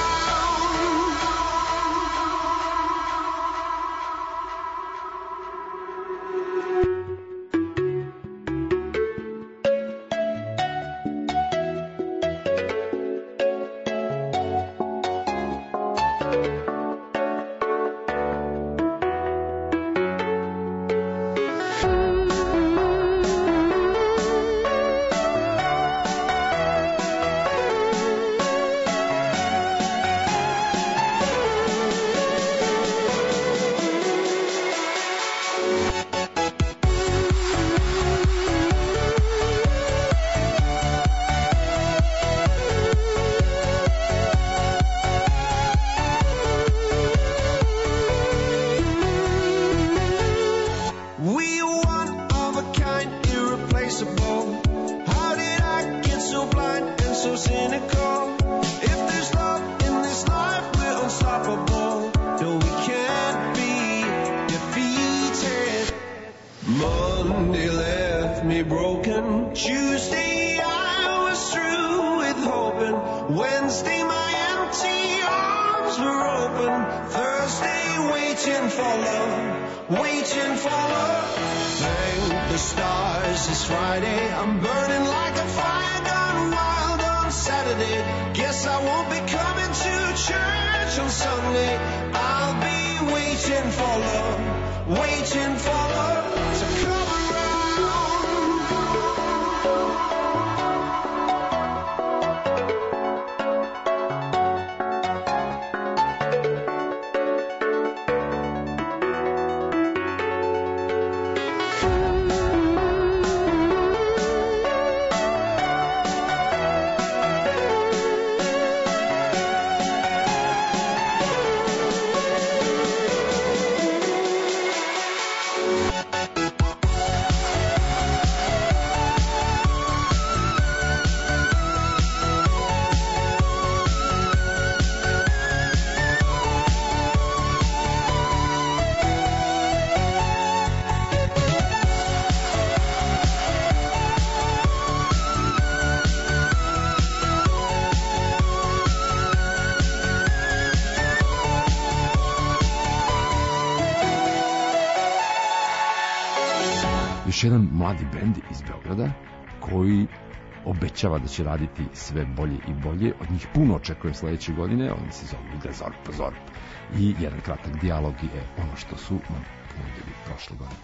Speaker 3: Još jedan mladi bend iz Beograda koji obećava da će raditi sve bolje i bolje. Od njih puno očekujem sledeće godine. Oni se zovu Dezorp, Zorp. I jedan kratak dijalog je ono što su nam ponudili prošle godine.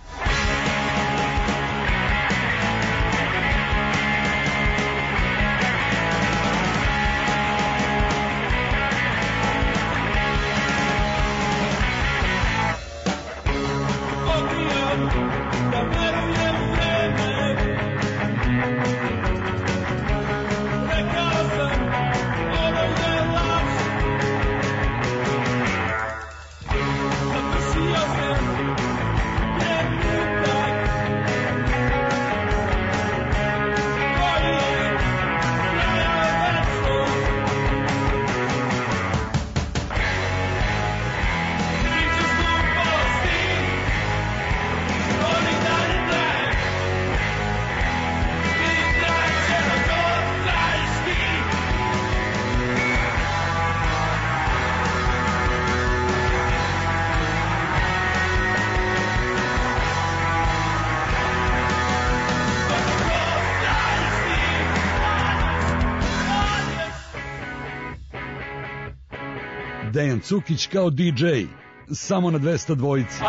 Speaker 6: Dejan Cukić kao D J, samo na dvesta dvojici.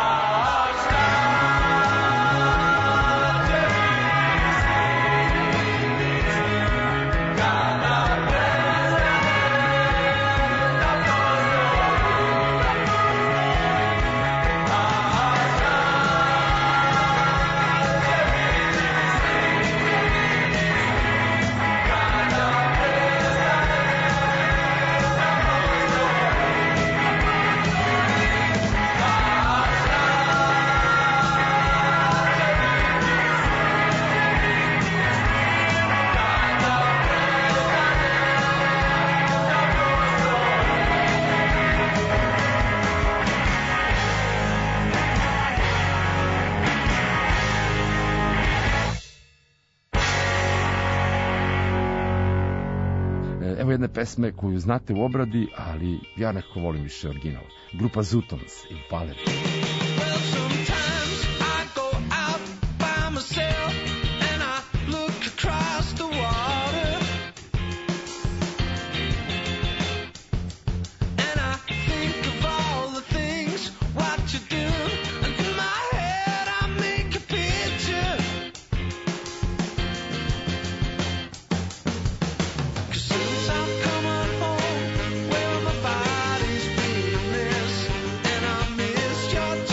Speaker 3: Evo jedne pesme koju znate u obradi, ali ja nekako volim više original. Grupa Zutons i Valeri.
Speaker 5: Well, sometimes I go out by myself and I look across the water and I think of all the things what you do, and in my head I make a picture. 'Cause since I'm coming home, well, my body's feeling this, and I miss your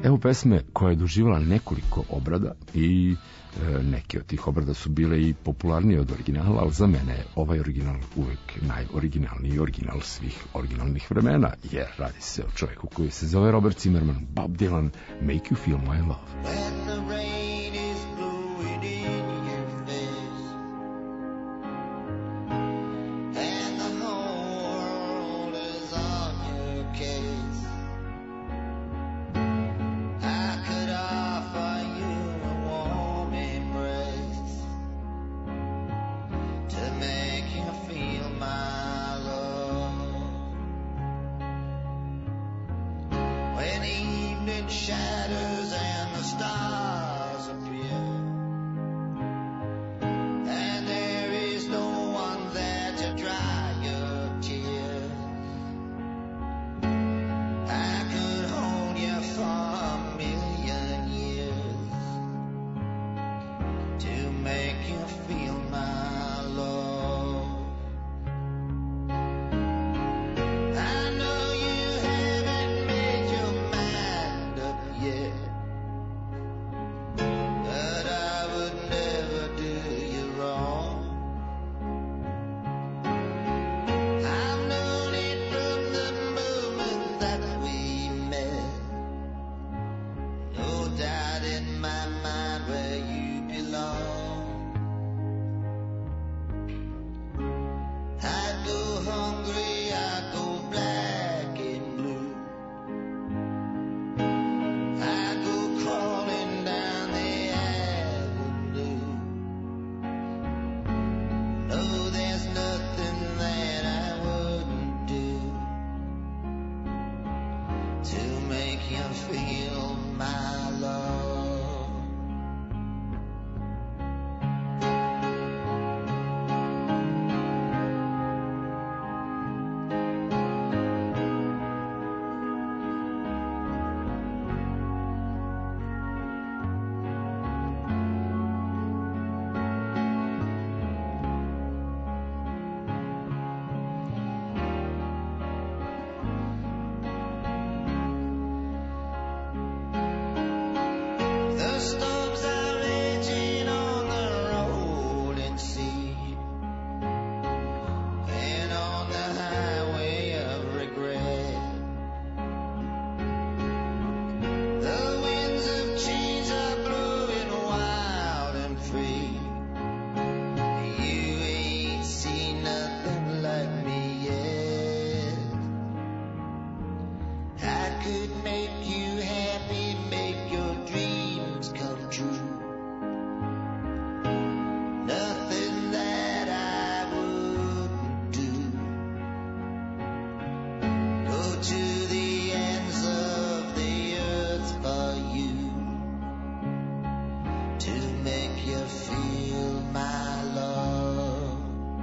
Speaker 3: Evo pesme koja je doživjela nekoliko obrada i e, neke od tih obrada su bile i popularnije od originala, ali za mene je ovaj original uvek najoriginalniji original svih originalnih vremena, jer radi se o čovjeku koji se zove Robert Zimmerman, Bob Dylan, Make You Feel My Love.
Speaker 5: When the rain is blowing in your face and the whole world is on your case, I could offer you a warm embrace to make you feel my love. When evening shadows and the stars appear, and there is no one there to dry your tears, I could hold you for a million years to make you feel my love. I know you haven't made your mind up yet, but I would never do you wrong. I've known it from the moment that we met. No doubt in my mind where you belong. I go hungry, I go black and blue. I go crawling down the avenue. No, there's nothing that I wouldn't do to make you feel my love. The storms are raging on the rolling sea and on the highway of regret. The winds of change are blowing wild and free. You ain't seen nothing like me yet. I could make you happy, make your dreams come true. Nothing that I wouldn't do. Go to the ends of the earth for you to make you feel my love.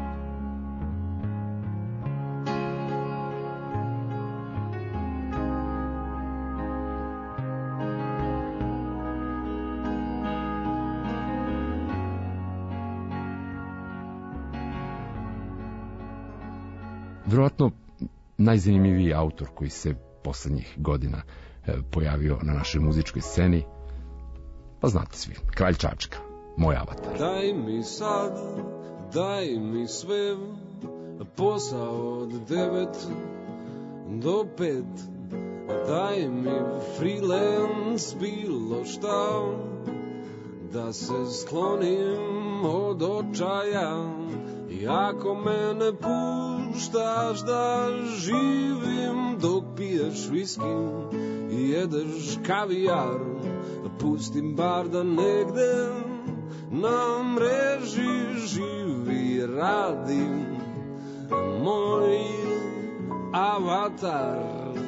Speaker 3: Vjerojatno najzanimljiviji autor koji se poslednjih godina e, pojavio na našoj muzičkoj sceni, pa znate svi, Kralj Čačka, moj avatar.
Speaker 8: Daj mi sad, daj mi sve, posao od devet do pet. Daj mi freelance, bilo šta, da se sklonim od očaja. I ako me ne puštaš da živim dok piješ viski i jedeš kavijar, pustim bar da negde na mreži živi radim moj avatar.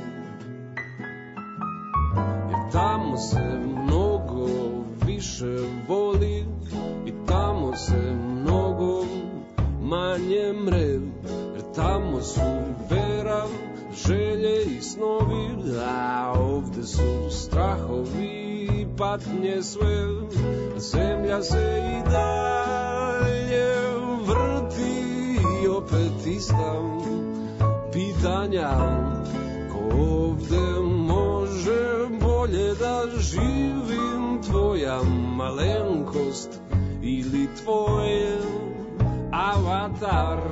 Speaker 8: Jer tamo se mnogo više voli i tamo se mnogo manje mre, jer tamo su vera, želje i snovi, a ovde su strahovi i patnje sve. Zemlja se i dalje vrti i opet ista pitanja. Ko ovde može bolje da živim tvoja malenkost ili tvoj avatar.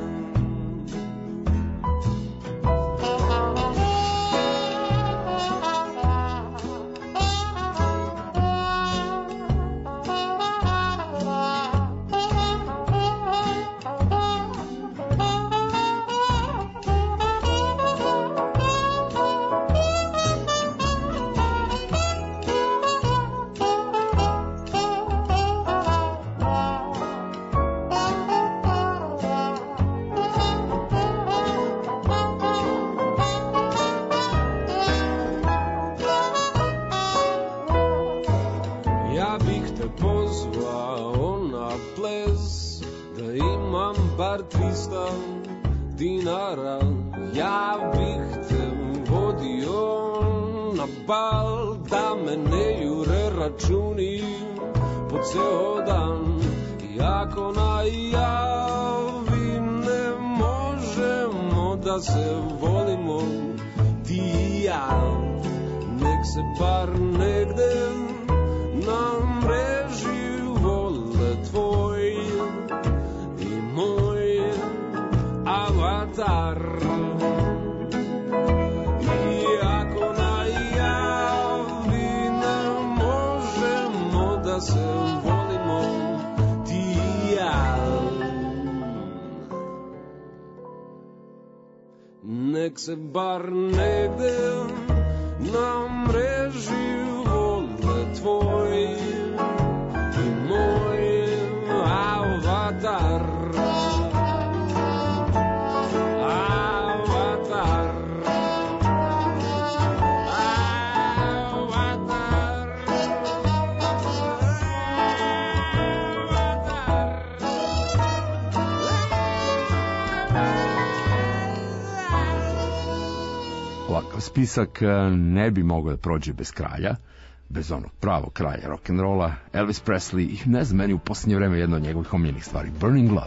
Speaker 8: Dinara, ja bih te vodio na bal, da me ne jure računi po ceo dan. Iako najavi ne možemo da se volimo ti i ja, nek se bar negde na mreži vole tvoj i moj avatar. Iako najavi ne možemo da se volimo ti i ja, nek se bar negde na mreži vole tvoj i moj avatar.
Speaker 3: Spisak ne bi mogao da prođe bez kralja, bez onog pravog kralja rock'n'rolla, Elvis Presley, i ne znam, meni u posljednje vreme jedna od njegovih omiljenih stvari, Burning Love.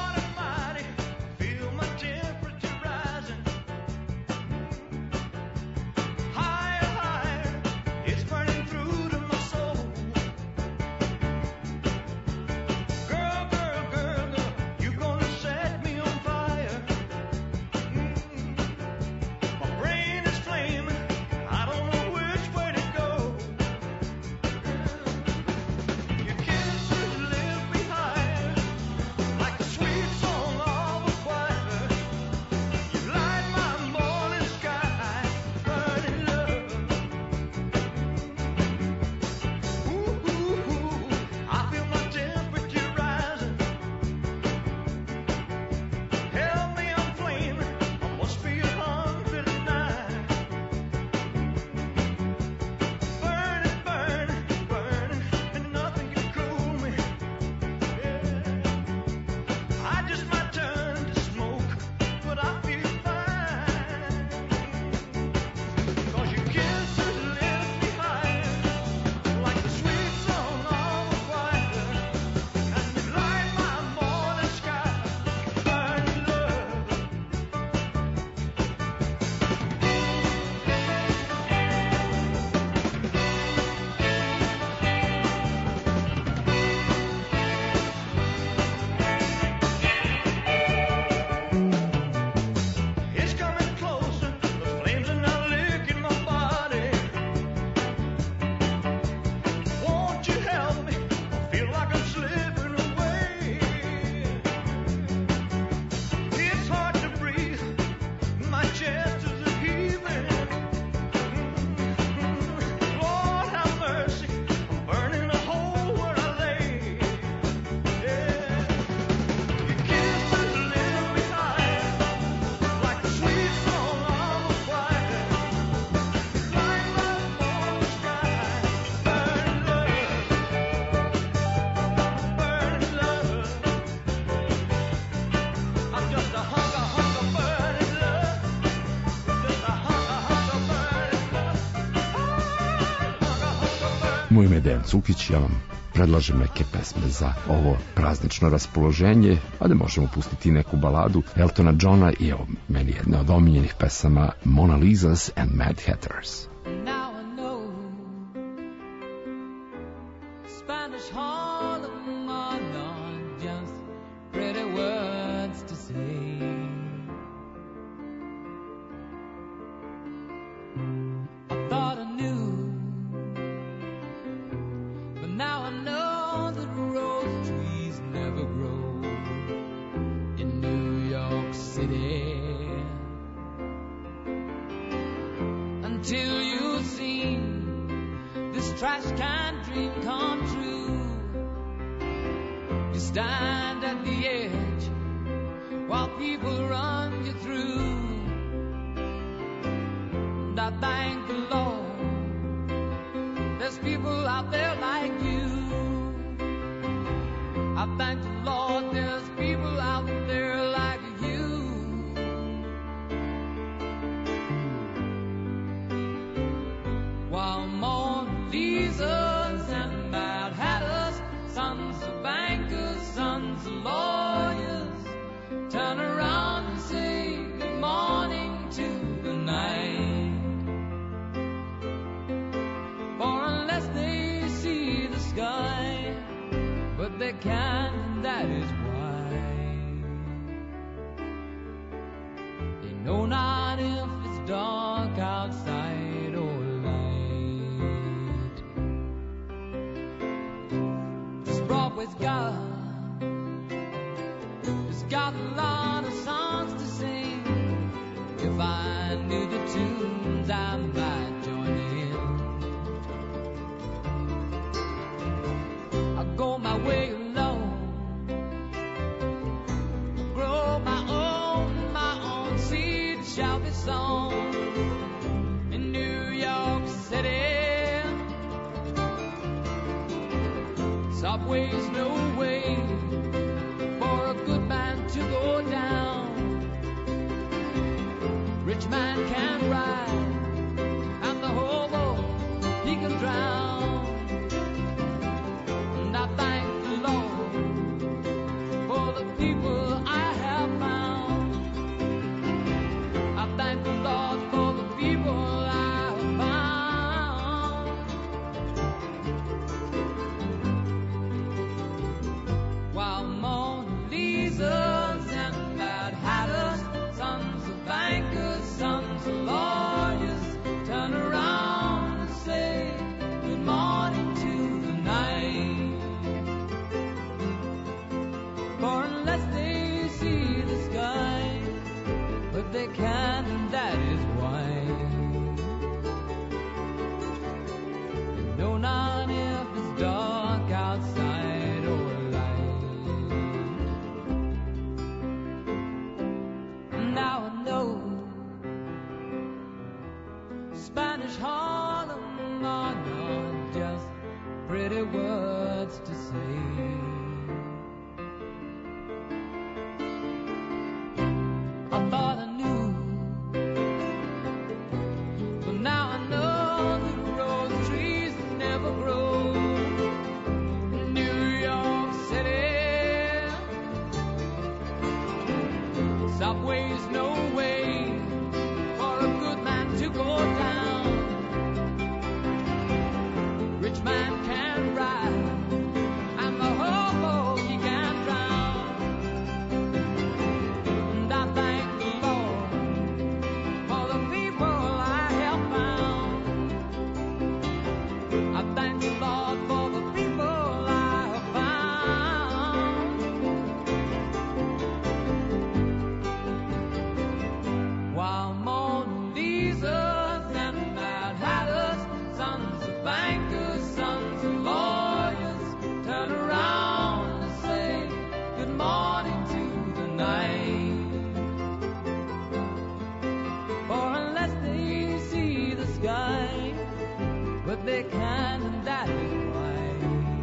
Speaker 3: Moje ime je Dejan Cukić, ja vam predlažem neke pesme za ovo praznično raspoloženje, a da možemo pustiti neku baladu Eltona Johna i evo meni jedna od omiljenih pesama Mona Lisa's and Mad Hatters.
Speaker 7: Now I know
Speaker 8: until you've seen this trash can dream come true. You stand at the edge while people run you through. And I thank the Lord there's people out there like you. I thank the Lord there's people out there like you. While Mona Lisas and Mad Hatters, sons of bankers, sons of lawyers, turn around and say good morning to the night. For unless they see the sky, but they can, and that is why they know not if it's dark outside or light. This Broadway's got, it's got a lot of songs to sing. If I knew the tunes, I might join in. I go my way alone, grow my own, my own seed shall be sown in New York City. Subway's no way for a good man to go down. Rich man can ride, and the hobo, he can drown. And I thank the Lord for the people I have found. I thank the Lord for the people I have found. While Mona Lisas and Mad Hatters, sons of bankers, sons of lawyers, turn around and say good morning to the night. For unless they see the sky, but they can, and that is why they know not if it's dark outside or light. Now I know Spanish Harlem are not just pretty words to say. I thought I knew, but now I know that rose trees never grow in New York City. Subway's no way for a good man to go down. Rich man can ride, and the hobo he can drown. And I thank the Lord for the people I have found. I thank the Lord for the people I have found. While Mona Lisas and Mad Hatters, sons of bankers, sons of lawyers, turn around and say good morning to the night. For unless they see the sky, but they can, and that is why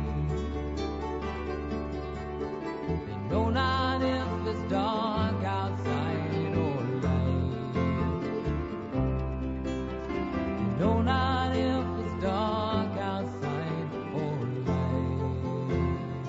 Speaker 8: they know not if it's dark outside or light. They know not if it's dark outside or light.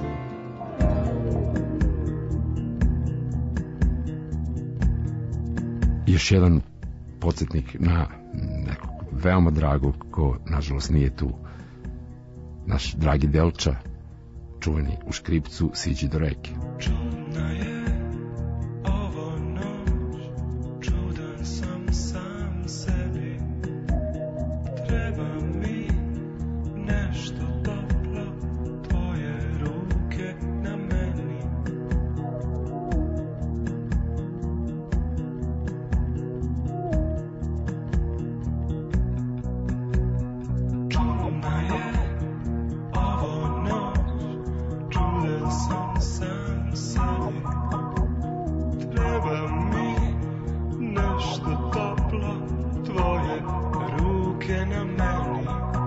Speaker 3: Još jedan podsjetnik na nekog veoma dragog ko nažalost nije tu. Naš dragi Delča, čuveni u škripcu Siđi do reke.
Speaker 9: Čudna je ovo noć, čudan sam sam sebi. Treba mi nešto toplo, tvoje ruke na meni. tvoje ruke na meni.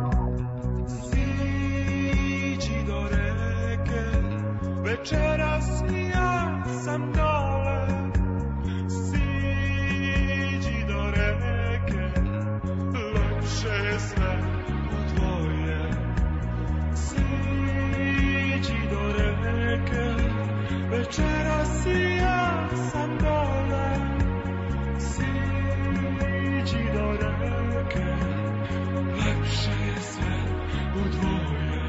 Speaker 9: Siđi do reke, večeras ja sam dole. Siđi do reke, lepše je sve u dvoje. Siđi do reke, večeras ja sam dole. Siđi do reke, lepše je sve u dvoje.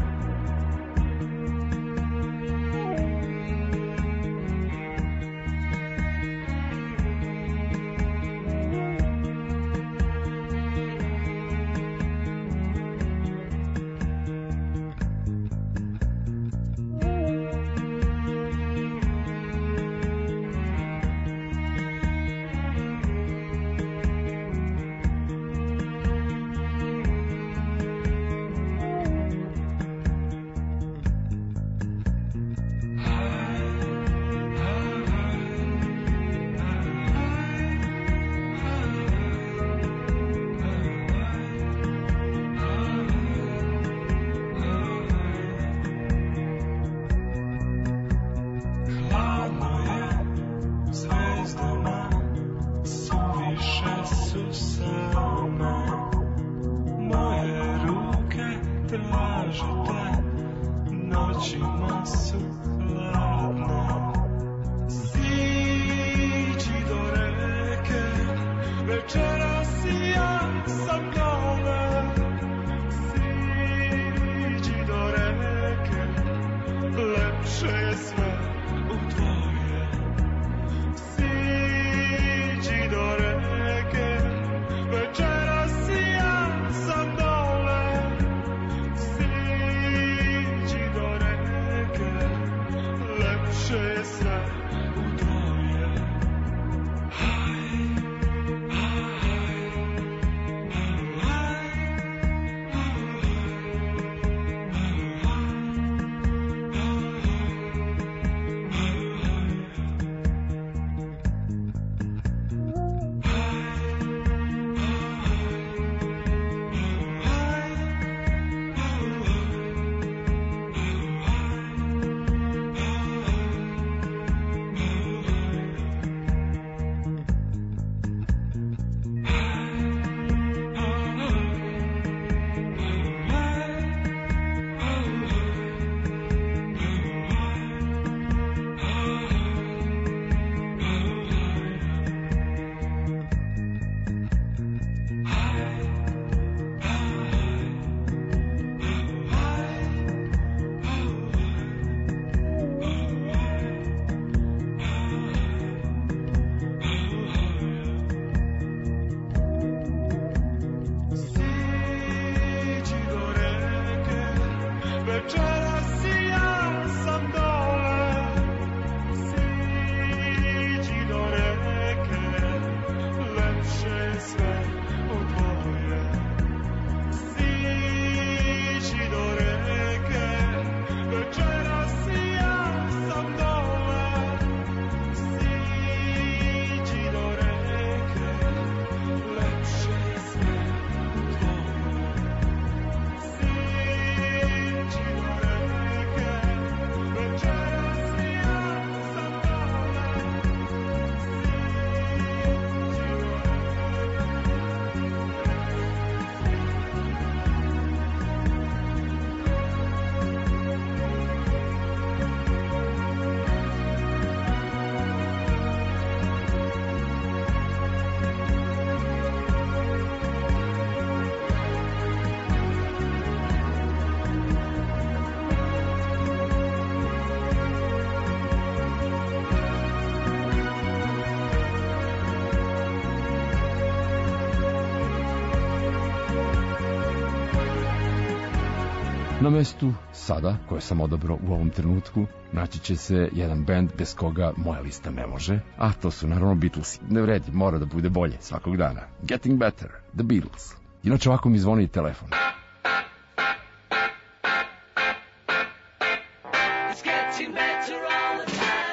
Speaker 3: Na mestu sada, koje sam odabrao u ovom trenutku, naći će se jedan bend bez koga moja lista ne može, a to su naravno Beatlesi. Ne vredi, mora da bude bolje svakog dana. Getting Better, The Beatles. Inače ovako mi zvoni telefon.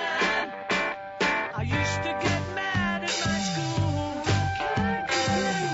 Speaker 5: I used to get mad at my school.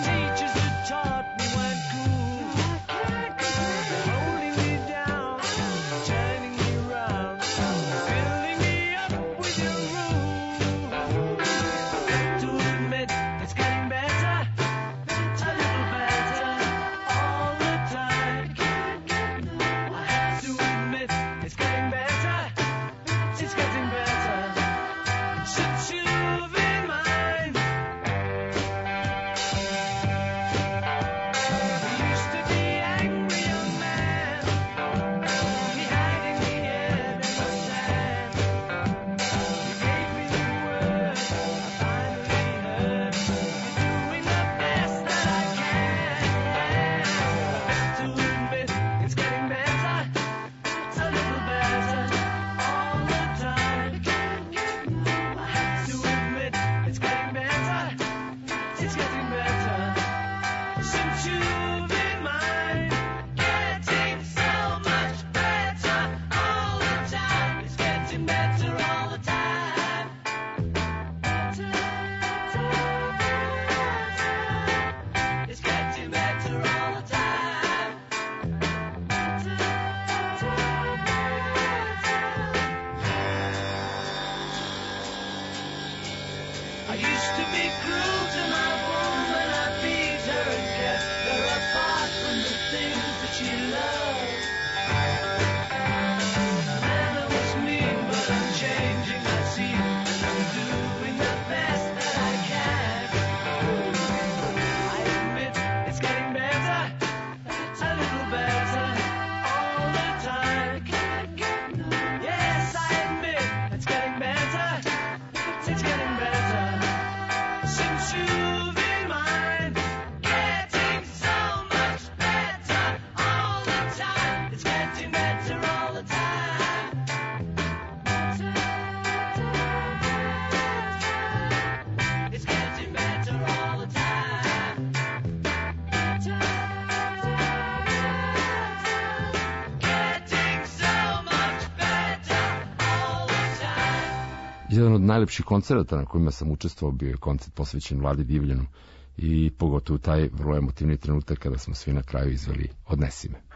Speaker 3: Jedan od najlepših koncerata na kojima sam učestvovao bio je koncert posvećen Vladi Divljanu i pogotovo taj vrlo emotivni trenutak kada smo svi na kraju izveli Odnesi me.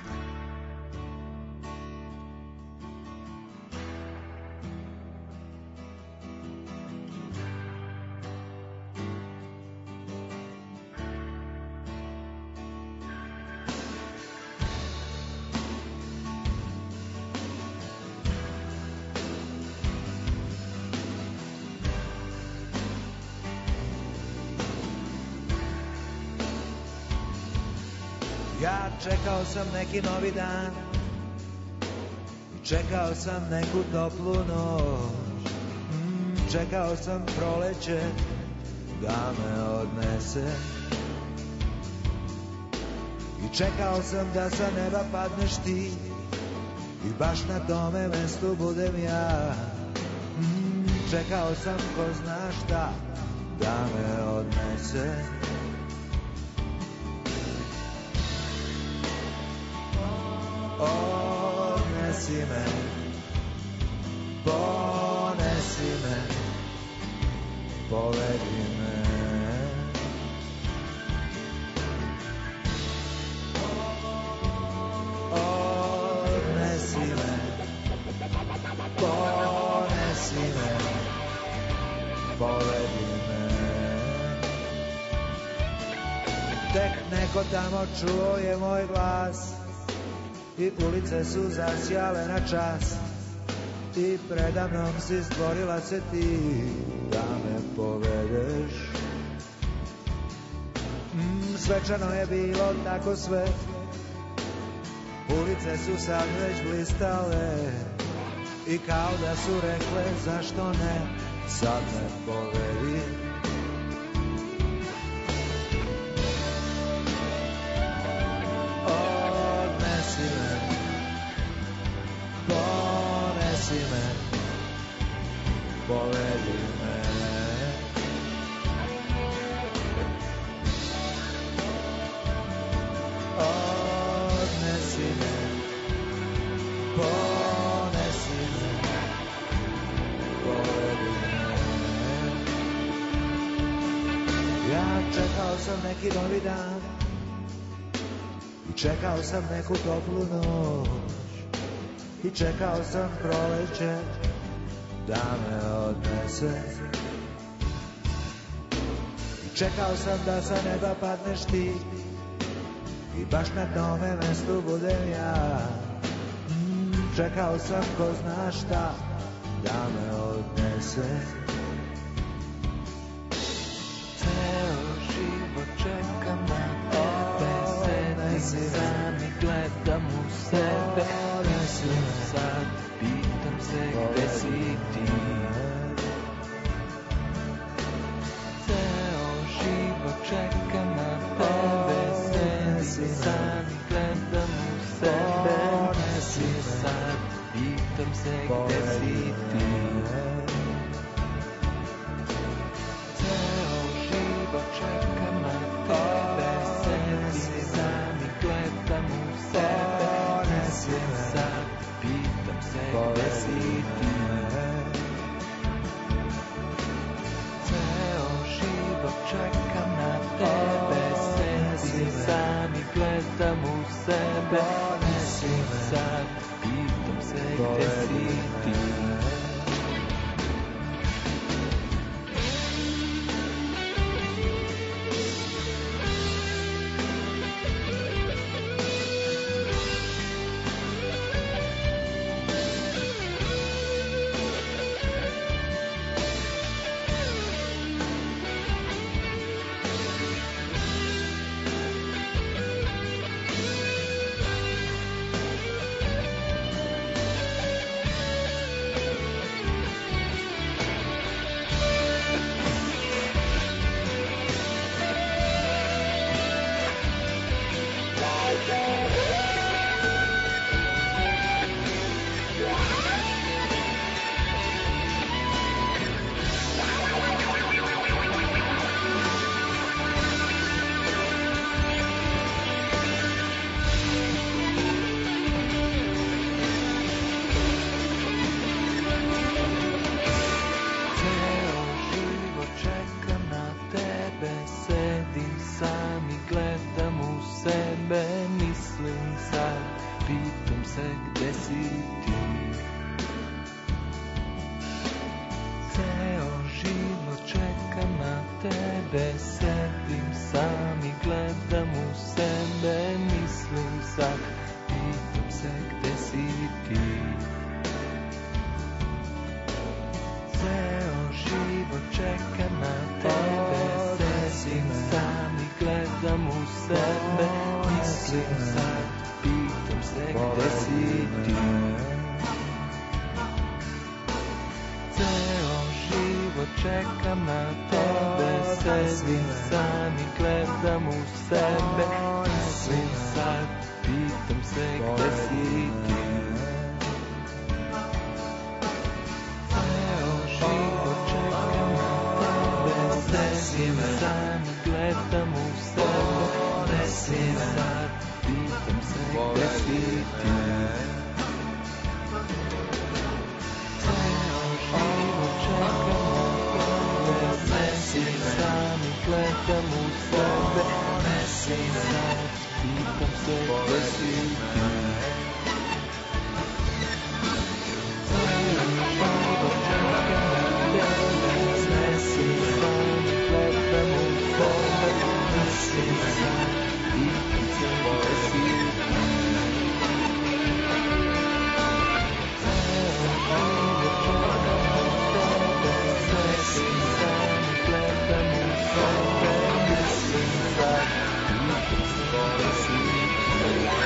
Speaker 10: Ja čekao sam neki novi dan, čekao sam neku toplu noć, mm, čekao sam proleće da me odnese. I čekao sam da sa neba padneš ti i baš na tome mestu budem ja. Mm, čekao sam ko zna šta da me odnese. Odnesi me, ponesi me, povedi me. Odnesi me, ponesi me, povedi me. Tek neko tamo čuo je moj glas i ulice su zasjale na čas i predamnom si stvorila se ti da me povedeš. Mm, svečano je bilo tako sve, ulice su sad već blistale i kao da su rekle zašto ne, sad me povedi. Ponesi me, povedi me. Odnesi me, ponesi me, povedi me. Ja čekao sam neki novi dan i čekao sam neku toplu noć i čekao sam proleće da me odnese. I čekao sam da sa neba padneš ti i baš na tome mestu budem ja. Mm, čekao sam ko zna šta da me odnese.
Speaker 8: Ceo život čekam na tebe, sedim sam i gledam u sebe. Sad pitam se gde si ti. Ceo život čekam na tebe, sedim sam i gledam u sebe. Sad pitam se gde si ti. Ceo život čekam na tebe, sedim sam i gledam u sebe. Sad pitam se gde si ti. Ceo život čekam na tebe, sedim sam i gledam u sebe. Sad pitam se gde si ti.
Speaker 11: u sebe, mislim sad, pitam se gde si ti. Ceo život čekam na tebe, sedim sam i gledam u sebe, mislim sad, pitam se gde si ti. Ceo život čekam na tebe, sedim sam i gledam u sebe, mislim sad, pitam se gde si ti. Ceo život čekam na tebe, sedim sam i gledam u sebe, mislim sad, pitam se gde si ti. Sam i gledam u sebe, mislim sad, pitam se gde si ti. Ceo život čekam na tebe, mislim sam i gledam u sebe, mislim sad, pitam se gde si ti. Ceo život čekam na tebe, mislim sam i gledam u sebe, mislim sad, pitam se gde si ti.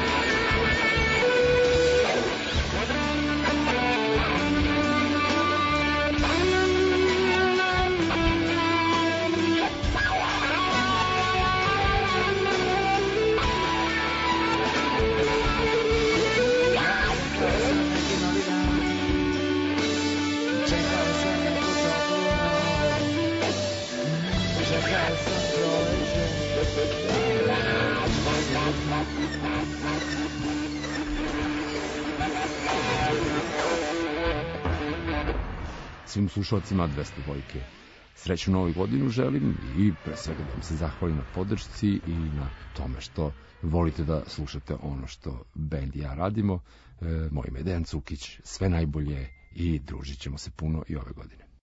Speaker 3: Svim slušalcima dvesta dvojke srećnu novu godinu želim i pre svega da vam se zahvalim na podršci i na tome što volite da slušate ono što bend i ja radimo. E, moj ime je Dejan Cukić, sve najbolje i družit ćemo se puno i ove godine.